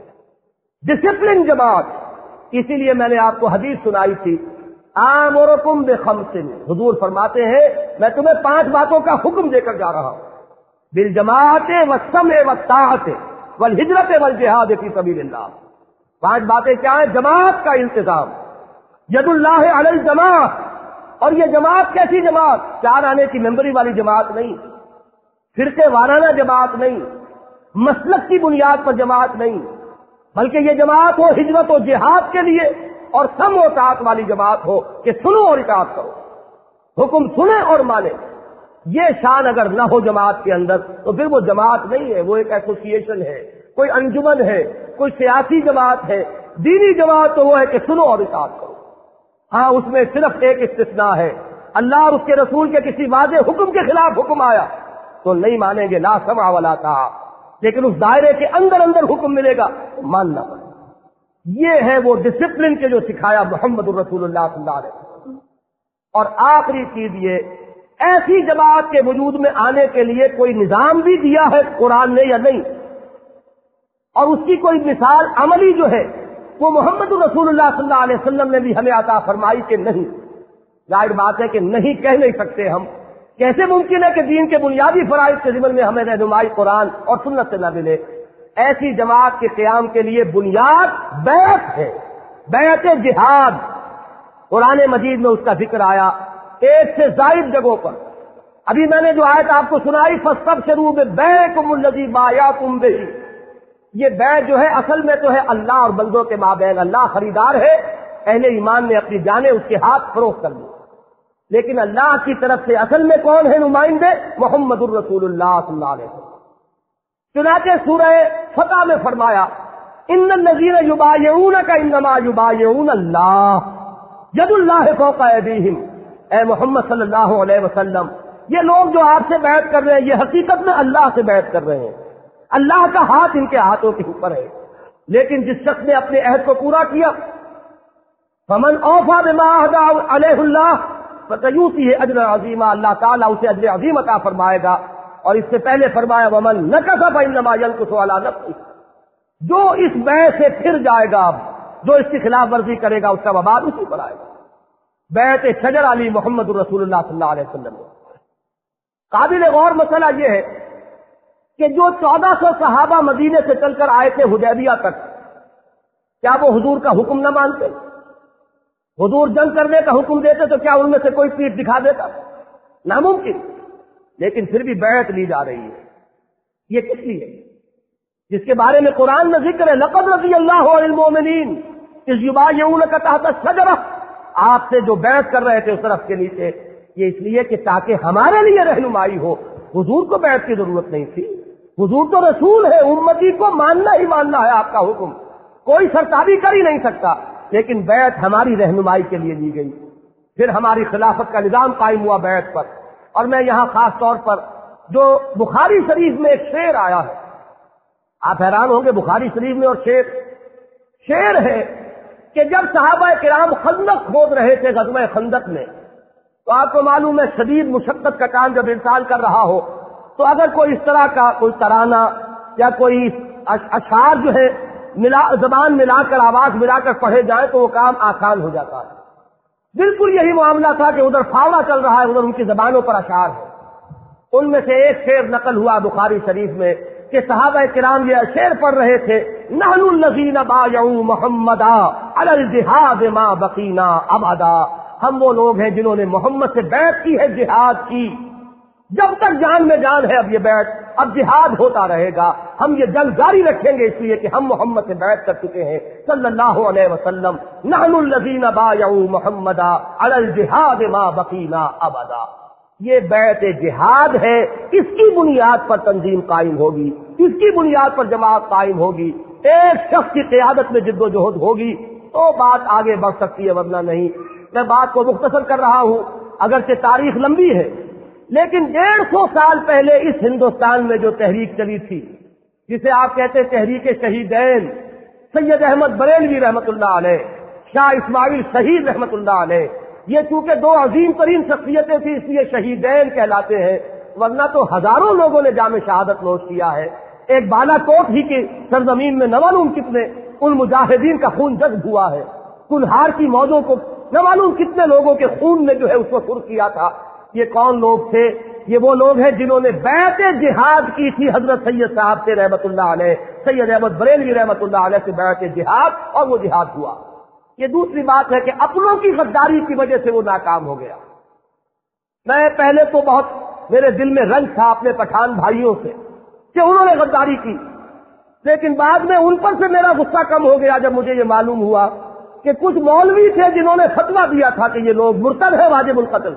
ڈسپلن جماعت. اسی لیے میں نے آپ کو حدیث سنائی تھی، آمرکم بخمس. حضور فرماتے ہیں میں تمہیں پانچ باتوں کا حکم دے کر جا رہا ہوں، بالجماعت والسمع والطاعت والہجرت والجہاد فی سبیل اللہ. پانچ باتیں کیا ہیں؟ جماعت کا انتظام، ید اللہ علی الجماع. اور یہ جماعت کیسی جماعت؟ چار آنے کی ممبری والی جماعت نہیں، فرقے وارانہ جماعت نہیں، مسلک کی بنیاد پر جماعت نہیں، بلکہ یہ جماعت ہو ہجرت و جہاد کے لیے، اور سم و طاعت والی جماعت ہو کہ سنو اور اطاعت کرو، حکم سنیں اور مانیں. یہ شان اگر نہ ہو جماعت کے اندر تو پھر وہ جماعت نہیں ہے، وہ ایک ایسوسیشن ہے، کوئی انجمن ہے، کوئی سیاسی جماعت ہے. دینی جماعت تو وہ ہے کہ سنو اور اطاعت کرو. ہاں اس میں صرف ایک استثناء ہے، اللہ اور اس کے رسول کے کسی واضح حکم کے خلاف حکم آیا تو نہیں مانیں گے، لا سمع ولا طاعہ. لیکن اس دائرے کے اندر اندر حکم ملے گا تو ماننا پڑے. یہ ہے وہ ڈسپلن کے جو سکھایا محمد الرسول اللہ صلی اللہ علیہ وسلم. اور آخری چیز یہ، ایسی جماعت کے وجود میں آنے کے لیے کوئی نظام بھی دیا ہے قرآن نے یا نہیں، اور اس کی کوئی مثال عملی جو ہے وہ محمد الرسول اللہ صلی اللہ علیہ وسلم نے بھی ہمیں عطا فرمائی کہ نہیں. ظاہر بات ہے کہ نہیں کہہ نہیں سکتے ہم. کیسے ممکن ہے کہ دین کے بنیادی فرائض کے ضمن میں ہمیں رہنمائی قرآن اور سنت سے نہ ملے؟ ایسی جماعت کے قیام کے لیے بنیاد بیعت ہے، بیعت جہاد. قرآن مجید میں اس کا ذکر آیا ایک سے زائد جگہوں پر. ابھی میں نے جو آیت آپ کو سنائی، فاستبشروا ببیعکم الذی بایعتم بہ، یہ بیع جو ہے اصل میں تو ہے اللہ اور بندوں کے مابین. اللہ خریدار ہے، اہل ایمان نے اپنی جانیں اس کے ہاتھ فروخت کر دی. لیکن اللہ کی طرف سے اصل میں کون ہے نمائندے؟ محمد الرسول اللہ صلی اللہ علیہ وسلم. چنانچہ سورہ فتح میں فرمایا ان الذین یبایعونک انما یبایعون اللہ ید اللہ فوق ایدیہم. اے محمد صلی اللہ علیہ وسلم، یہ لوگ جو آپ سے بیعت کر رہے ہیں یہ حقیقت میں اللہ سے بیعت کر رہے ہیں، اللہ کا ہاتھ ان کے ہاتھوں کے اوپر ہے. لیکن جس شخص نے اپنے عہد کو پورا کیا، فمن اوفی بما عہد علیہ اللہ فسیؤتیہ اجرا عظیما، اللہ تعالیٰ اسے اجر عظیم عطا فرمائے گا. اور اس سے پہلے فرمایا ومن نکث فانما ینکث علی نفسہ، جو اس بیع سے پھر جائے گا، جو اس کی خلاف ورزی کرے گا اس کا وبال اسی پر آئے گا. بیعت شجر علی محمد الرسول اللہ صلی اللہ علیہ وسلم. قابل غور مسئلہ یہ ہے کہ جو چودہ سو صحابہ مدینے سے چل کر آئے تھے حدیبیہ تک، کیا وہ حضور کا حکم نہ مانتے؟ حضور جنگ کرنے کا حکم دیتے تو کیا ان میں سے کوئی پیٹھ دکھا دیتا؟ ناممکن. لیکن پھر بھی بیعت لی جا رہی ہے. یہ کس لیے؟ جس کے بارے میں قرآن میں ذکر ہے لقد رضی اللہ عن المؤمنین اذ یبایعونک تحت الشجرہ، آپ سے جو بیعت کر رہے تھے اس طرف کے نیچے. یہ اس لیے کہ تاکہ ہمارے لیے رہنمائی ہو. حضور کو بیعت کی ضرورت نہیں تھی، حضور تو رسول ہے، امتی کو ماننا ہی ماننا ہے آپ کا حکم، کوئی سرتابی کر ہی نہیں سکتا. لیکن بیعت ہماری رہنمائی کے لیے لی گئی. پھر ہماری خلافت کا نظام قائم ہوا بیعت پر. اور میں یہاں خاص طور پر جو بخاری شریف میں ایک شعر آیا ہے، آپ حیران ہوں گے بخاری شریف میں اور شعر شعر ہے کہ جب صحابہ کرام خندق کھود رہے تھے غزوہ خندق میں، تو آپ کو معلوم ہے شدید مشقت کا کام جب انسان کر رہا ہو تو اگر کوئی اس طرح کا کوئی ترانہ یا کوئی اشعار جو ہے ملا زبان ملا کر آواز ملا کر پڑھے جائیں تو وہ کام آسان ہو جاتا ہے. بالکل یہی معاملہ تھا کہ ادھر فاوڑا چل رہا ہے، ادھر ان کی زبانوں پر اشعار ہے. ان میں سے ایک شعر نقل ہوا بخاری شریف میں کہ صحابہ کرام یہ شعر پڑھ رہے تھے، نحن الذین بایعوا محمدا علی الجہاد ما بقینا ابدا، ہم وہ لوگ ہیں جنہوں نے محمد سے بیعت کی ہے جہاد کی، جب تک جان میں جان ہے اب یہ بیعت، اب جہاد ہوتا رہے گا، ہم یہ جنگ جاری رکھیں گے اس لیے کہ ہم محمد سے بیعت کر چکے ہیں صلی اللہ علیہ وسلم۔ نحن الذین بایعوا محمدا علی الجہاد ما بقینا ابدا، یہ بیعت جہاد ہے، اس کی بنیاد پر تنظیم قائم ہوگی، اس کی بنیاد پر جماعت قائم ہوگی، ایک شخص کی قیادت میں جد و جہد ہوگی تو بات آگے بڑھ سکتی ہے، ورنہ نہیں۔ میں بات کو مختصر کر رہا ہوں، اگرچہ تاریخ لمبی ہے، لیکن ڈیڑھ سو سال پہلے اس ہندوستان میں جو تحریک چلی تھی، جسے آپ کہتے ہیں تحریک شہیدین، سید احمد بریلوی رحمت اللہ علیہ، شاہ اسماعیل شہید رحمت اللہ علیہ، یہ چونکہ دو عظیم ترین شخصیتیں تھیں اس لیے شہیدین کہلاتے ہیں، ورنہ تو ہزاروں لوگوں نے جام شہادت نوش کیا ہے۔ ایک بالا کوٹ ہی کی سرزمین میں نہ معلوم کتنے ان مجاہدین کا خون جذب ہوا ہے، کلہار کی موجوں کو نہ معلوم کتنے لوگوں کے خون نے جو ہے اس کو سرخ کیا تھا۔ یہ کون لوگ تھے؟ یہ وہ لوگ ہیں جنہوں نے بیعت جہاد کی تھی حضرت سید صاحب سے رحمت اللہ علیہ، سید احمد بریلوی رحمت اللہ علیہ سے بیعت جہاد، اور وہ جہاد ہوا۔ یہ دوسری بات ہے کہ اپنوں کی غداری کی وجہ سے وہ ناکام ہو گیا۔ میں پہلے تو بہت میرے دل میں رنج تھا اپنے پٹھان بھائیوں سے کہ انہوں نے غداری کی، لیکن بعد میں ان پر سے میرا غصہ کم ہو گیا جب مجھے یہ معلوم ہوا کہ کچھ مولوی تھے جنہوں نے فتویٰ دیا تھا کہ یہ لوگ مرتد ہے، واجب القتل۔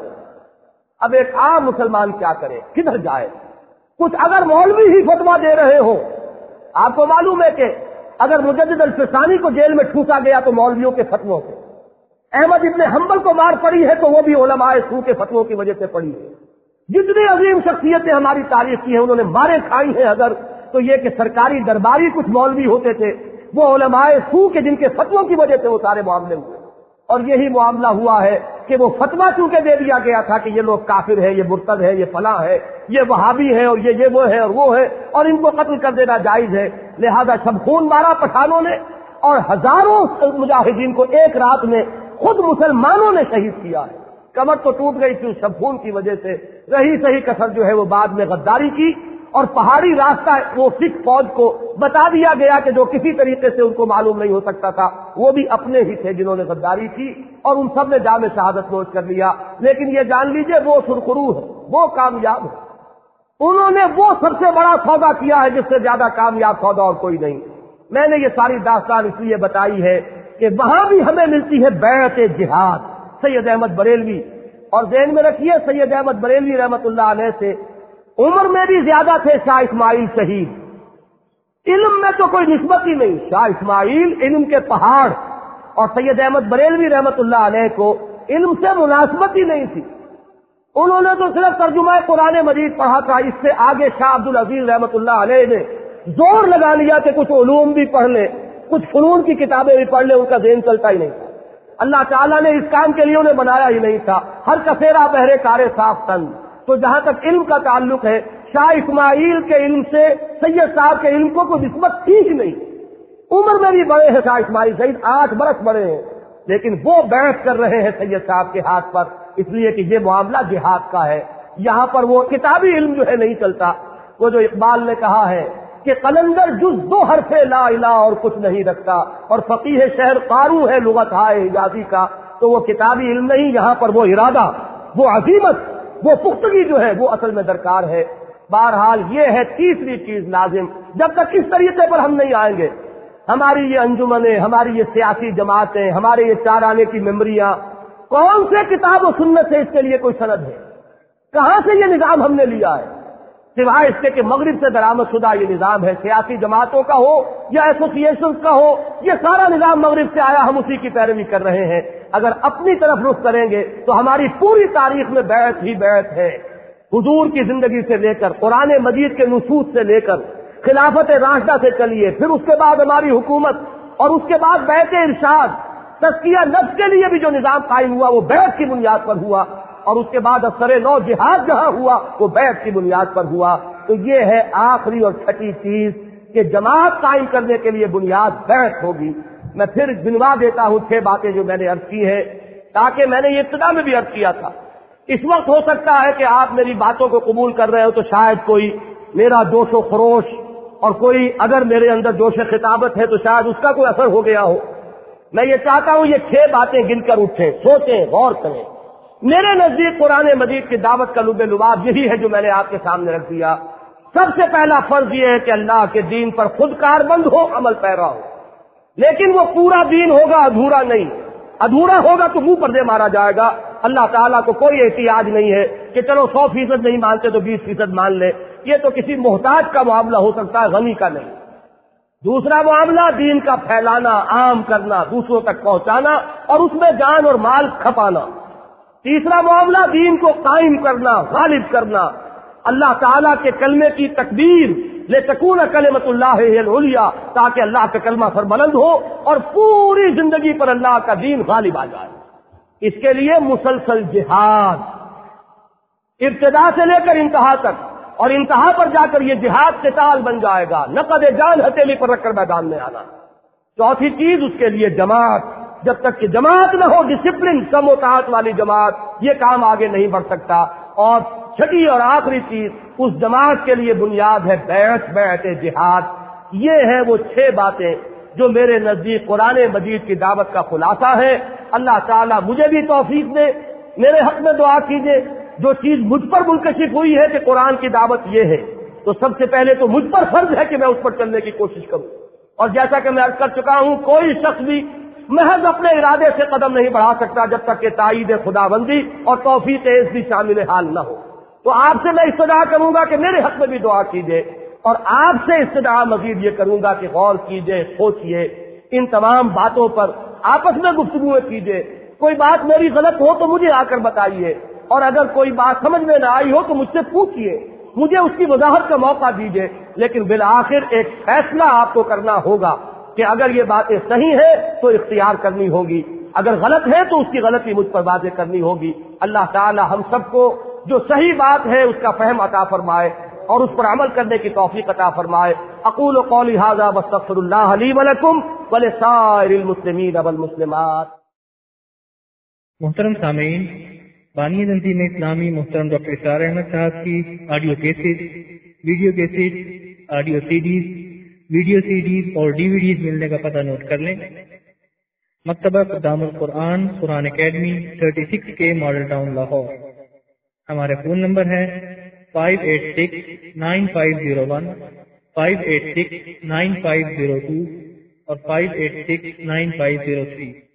اب ایک عام مسلمان کیا کرے، کدھر جائے؟ کچھ اگر مولوی ہی فتویٰ دے رہے ہوں، آپ کو معلوم ہے کہ اگر مجدد الفسانی کو جیل میں ٹھوسا گیا تو مولویوں کے فتووں سے، احمد ابن حنبل کو مار پڑی ہے تو وہ بھی علماء سو کے فتووں کی وجہ سے پڑی ہے۔ جتنی عظیم شخصیتیں ہماری تاریخ کی ہیں انہوں نے مارے کھائی ہیں، اگر تو یہ کہ سرکاری درباری کچھ مولوی ہوتے تھے وہ علماء سو کے جن کے فتووں کی وجہ سے وہ سارے معاملے ہوئے، اور یہی معاملہ ہوا ہے کہ وہ فتویٰ چونکہ دے دیا گیا تھا کہ یہ لوگ کافر ہے، یہ مرتد ہے، یہ فلاں ہے، یہ وہابی ہے، اور یہ یہ وہ ہے اور وہ ہے، اور ان کو قتل کر دینا جائز ہے، لہذا سب خون مارا پٹھانوں نے، اور ہزاروں مجاہدین کو ایک رات میں خود مسلمانوں نے شہید کیا ہے۔ کمر تو ٹوٹ گئی تھی اس سب خون کی وجہ سے، رہی صحیح کسر جو ہے وہ بعد میں غداری کی، اور پہاڑی راستہ وہ سکھ فوج کو بتا دیا گیا کہ جو کسی طریقے سے ان کو معلوم نہیں ہو سکتا تھا، وہ بھی اپنے ہی تھے جنہوں نے غداری کی، اور ان سب نے جام شہادت نوش کر لیا۔ لیکن یہ جان لیجئے وہ سرخرو ہے، وہ کامیاب ہے، انہوں نے وہ سب سے بڑا سودا کیا ہے جس سے زیادہ کامیاب سودا اور کوئی نہیں۔ میں نے یہ ساری داستان اس لیے بتائی ہے کہ وہاں بھی ہمیں ملتی ہے بیعت جہاد سید احمد بریلوی، اور ذہن میں رکھیے سید احمد بریلوی رحمت اللہ علیہ سے عمر میں بھی زیادہ تھے شاہ اسماعیل شہید، علم میں تو کوئی نسبت ہی نہیں، شاہ اسماعیل علم کے پہاڑ، اور سید احمد بریلوی رحمت اللہ علیہ کو علم سے مناسبت ہی نہیں تھی، انہوں نے تو صرف ترجمہ قرآن مجید پڑھا تھا۔ اس سے آگے شاہ عبد العزیز رحمت اللہ علیہ نے زور لگا لیا کہ کچھ علوم بھی پڑھ لیں، کچھ فنون کی کتابیں بھی پڑھ لیں، ان کا ذہن چلتا ہی نہیں تھا۔ اللہ تعالیٰ نے اس کام کے لیے انہیں بنایا ہی نہیں تھا، ہر کثیرہ بہرے کارے صاف تن۔ تو جہاں تک علم کا تعلق ہے، شاہ اسماعیل کے علم سے سید صاحب کے علم کو کوئی نسبت تھی ہی نہیں۔ عمر میں بھی بڑے ہیں شاہ اسماعیل شہید، آٹھ برس بڑے ہیں، لیکن وہ بیعت کر رہے ہیں سید صاحب کے ہاتھ پر، اس لیے کہ یہ معاملہ جہاد کا ہے، یہاں پر وہ کتابی علم جو ہے نہیں چلتا۔ وہ جو اقبال نے کہا ہے کہ قلندر جز دو حرف لا الہ اور کچھ نہیں رکھتا، اور فقیہ شہر قاروں ہے لغت ہائے حجازی کا، تو وہ کتابی علم نہیں، یہاں پر وہ ارادہ، وہ عزیمت، وہ پختگی جو ہے وہ اصل میں درکار ہے۔ بہرحال یہ ہے تیسری چیز لازم، جب تک اس طریقے پر ہم نہیں آئیں گے، ہماری یہ انجمنیں، ہماری یہ سیاسی جماعتیں، ہمارے یہ چار آنے کی ممبریاں، کون سے کتاب و سنت سے اس کے لیے کوئی سند ہے؟ کہاں سے یہ نظام ہم نے لیا ہے؟ سوائے اس کے کہ مغرب سے درآمد شدہ یہ نظام ہے، سیاسی جماعتوں کا ہو یا ایسوسیشنز کا ہو، یہ سارا نظام مغرب سے آیا، ہم اسی کی پیروی کر رہے ہیں۔ اگر اپنی طرف رخ کریں گے تو ہماری پوری تاریخ میں بیعت ہی بیعت ہے، حضور کی زندگی سے لے کر، قرآن مجید کے نصوص سے لے کر، خلافت راشدہ سے چلیے، پھر اس کے بعد ہماری حکومت، اور اس کے بعد بیعت ارشاد، تزکیہ نفس کے لیے بھی جو نظام قائم ہوا وہ بیعت کی بنیاد پر ہوا، اور اس کے بعد اثر نو جہاد جہاں ہوا وہ بیعت کی بنیاد پر ہوا۔ تو یہ ہے آخری اور چھٹی چیز کہ جماعت قائم کرنے کے لیے بنیاد بیعت ہوگی۔ میں پھر گنوا دیتا ہوں چھ باتیں جو میں نے عرض کی ہے، تاکہ میں نے یہ ابتدا میں بھی عرض کیا تھا اس وقت ہو سکتا ہے کہ آپ میری باتوں کو قبول کر رہے ہو تو شاید کوئی میرا جوش و خروش اور کوئی اگر میرے اندر جوش خطابت ہے تو شاید اس کا کوئی اثر ہو گیا ہو. میں یہ چاہتا ہوں یہ چھ باتیں گن کر اٹھیں، سوچیں، غور کریں. میرے نزدیک قرآن مجید کی دعوت کا لب لباب یہی ہے جو میں نے آپ کے سامنے رکھ دیا. سب سے پہلا فرض یہ ہے کہ اللہ کے دین پر خود کاربند ہو، عمل پیرا ہو. لیکن وہ پورا دین ہوگا، ادھورا نہیں. ادھورا ہوگا تو منہ پردے مارا جائے گا. اللہ تعالیٰ کو کوئی احتیاج نہیں ہے کہ چلو سو فیصد نہیں مانتے تو بیس فیصد مان لے. یہ تو کسی محتاج کا معاملہ ہو سکتا ہے، غنی کا نہیں. دوسرا معاملہ دین کا پھیلانا، عام کرنا، دوسروں تک پہنچانا اور اس میں جان اور مال کھپانا. تیسرا معاملہ دین کو قائم کرنا، غالب کرنا، اللہ تعالیٰ کے کلمے کی تکبیر لتکون کلمۃ اللہ ہی العلیٰ، تاکہ اللہ کا کلمہ سربلند ہو اور پوری زندگی پر اللہ کا دین غالب آ جائے. اس کے لیے مسلسل جہاد، ابتدا سے لے کر انتہا تک، اور انتہا پر جا کر یہ جہاد قتال بن جائے گا، نقد جان ہتھیلی پر رکھ کر میدان میں آنا. چوتھی چیز اس کے لیے جماعت. جب تک کہ جماعت نہ ہو، ڈسپلن، کم و طاعت والی جماعت، یہ کام آگے نہیں بڑھ سکتا. اور چھٹی اور آخری چیز اس جماعت کے لیے بنیاد ہے بیعت، بیعت جہاد. یہ ہیں وہ چھ باتیں جو میرے نزدیک قرآن مجید کی دعوت کا خلاصہ ہے. اللہ تعالیٰ مجھے بھی توفیق دے. میرے حق میں دعا کیجیے. جو چیز مجھ پر منکشف ہوئی ہے کہ قرآن کی دعوت یہ ہے، تو سب سے پہلے تو مجھ پر فرض ہے کہ میں اس پر چلنے کی کوشش کروں. اور جیسا کہ میں عرض کر چکا ہوں، کوئی شخص بھی محض اپنے ارادے سے قدم نہیں بڑھا سکتا جب تک کہ تائید خداوندی اور توفیق اس بھی شامل حال نہ ہو. تو آپ سے میں استدعا کروں گا کہ میرے حق میں بھی دعا کیجیے، اور آپ سے استدعا مزید یہ کروں گا کہ غور کیجیے، سوچیے، ان تمام باتوں پر آپس میں گفتگو کیجیے. کوئی بات میری غلط ہو تو مجھے آ کر بتائیے، اور اگر کوئی بات سمجھ میں نہ آئی ہو تو مجھ سے پوچھیے، مجھے اس کی وضاحت کا موقع دیجیے. لیکن بالآخر ایک فیصلہ آپ کو کرنا ہوگا کہ اگر یہ باتیں صحیح ہیں تو اختیار کرنی ہوگی، اگر غلط ہے تو اس کی غلطی مجھ پر واضح کرنی ہوگی. اللہ تعالی ہم سب کو جو صحیح بات ہے اس کا فہم عطا فرمائے اور اس پر عمل کرنے کی توفیق عطا فرمائے. اقول قولی ھذا واستغفر اللہ لی ولکم ولسائر المسلمین والمسلمات. محترم سامعین، بانی تنظیم اسلامی محترم ڈاکٹر اسرار احمد صاحب کی audio cassette, video cassette, audio CDs, video CDs اور ڈی وی ڈیز ملنے کا پتہ نوٹ کر لیں. مکتبہ قدام القرآن Quran academy thirty six K model town Lahore. ہمارے فون نمبر ہے five eight six nine five zero one, five eight six nine five zero two اور five eight six nine five zero three.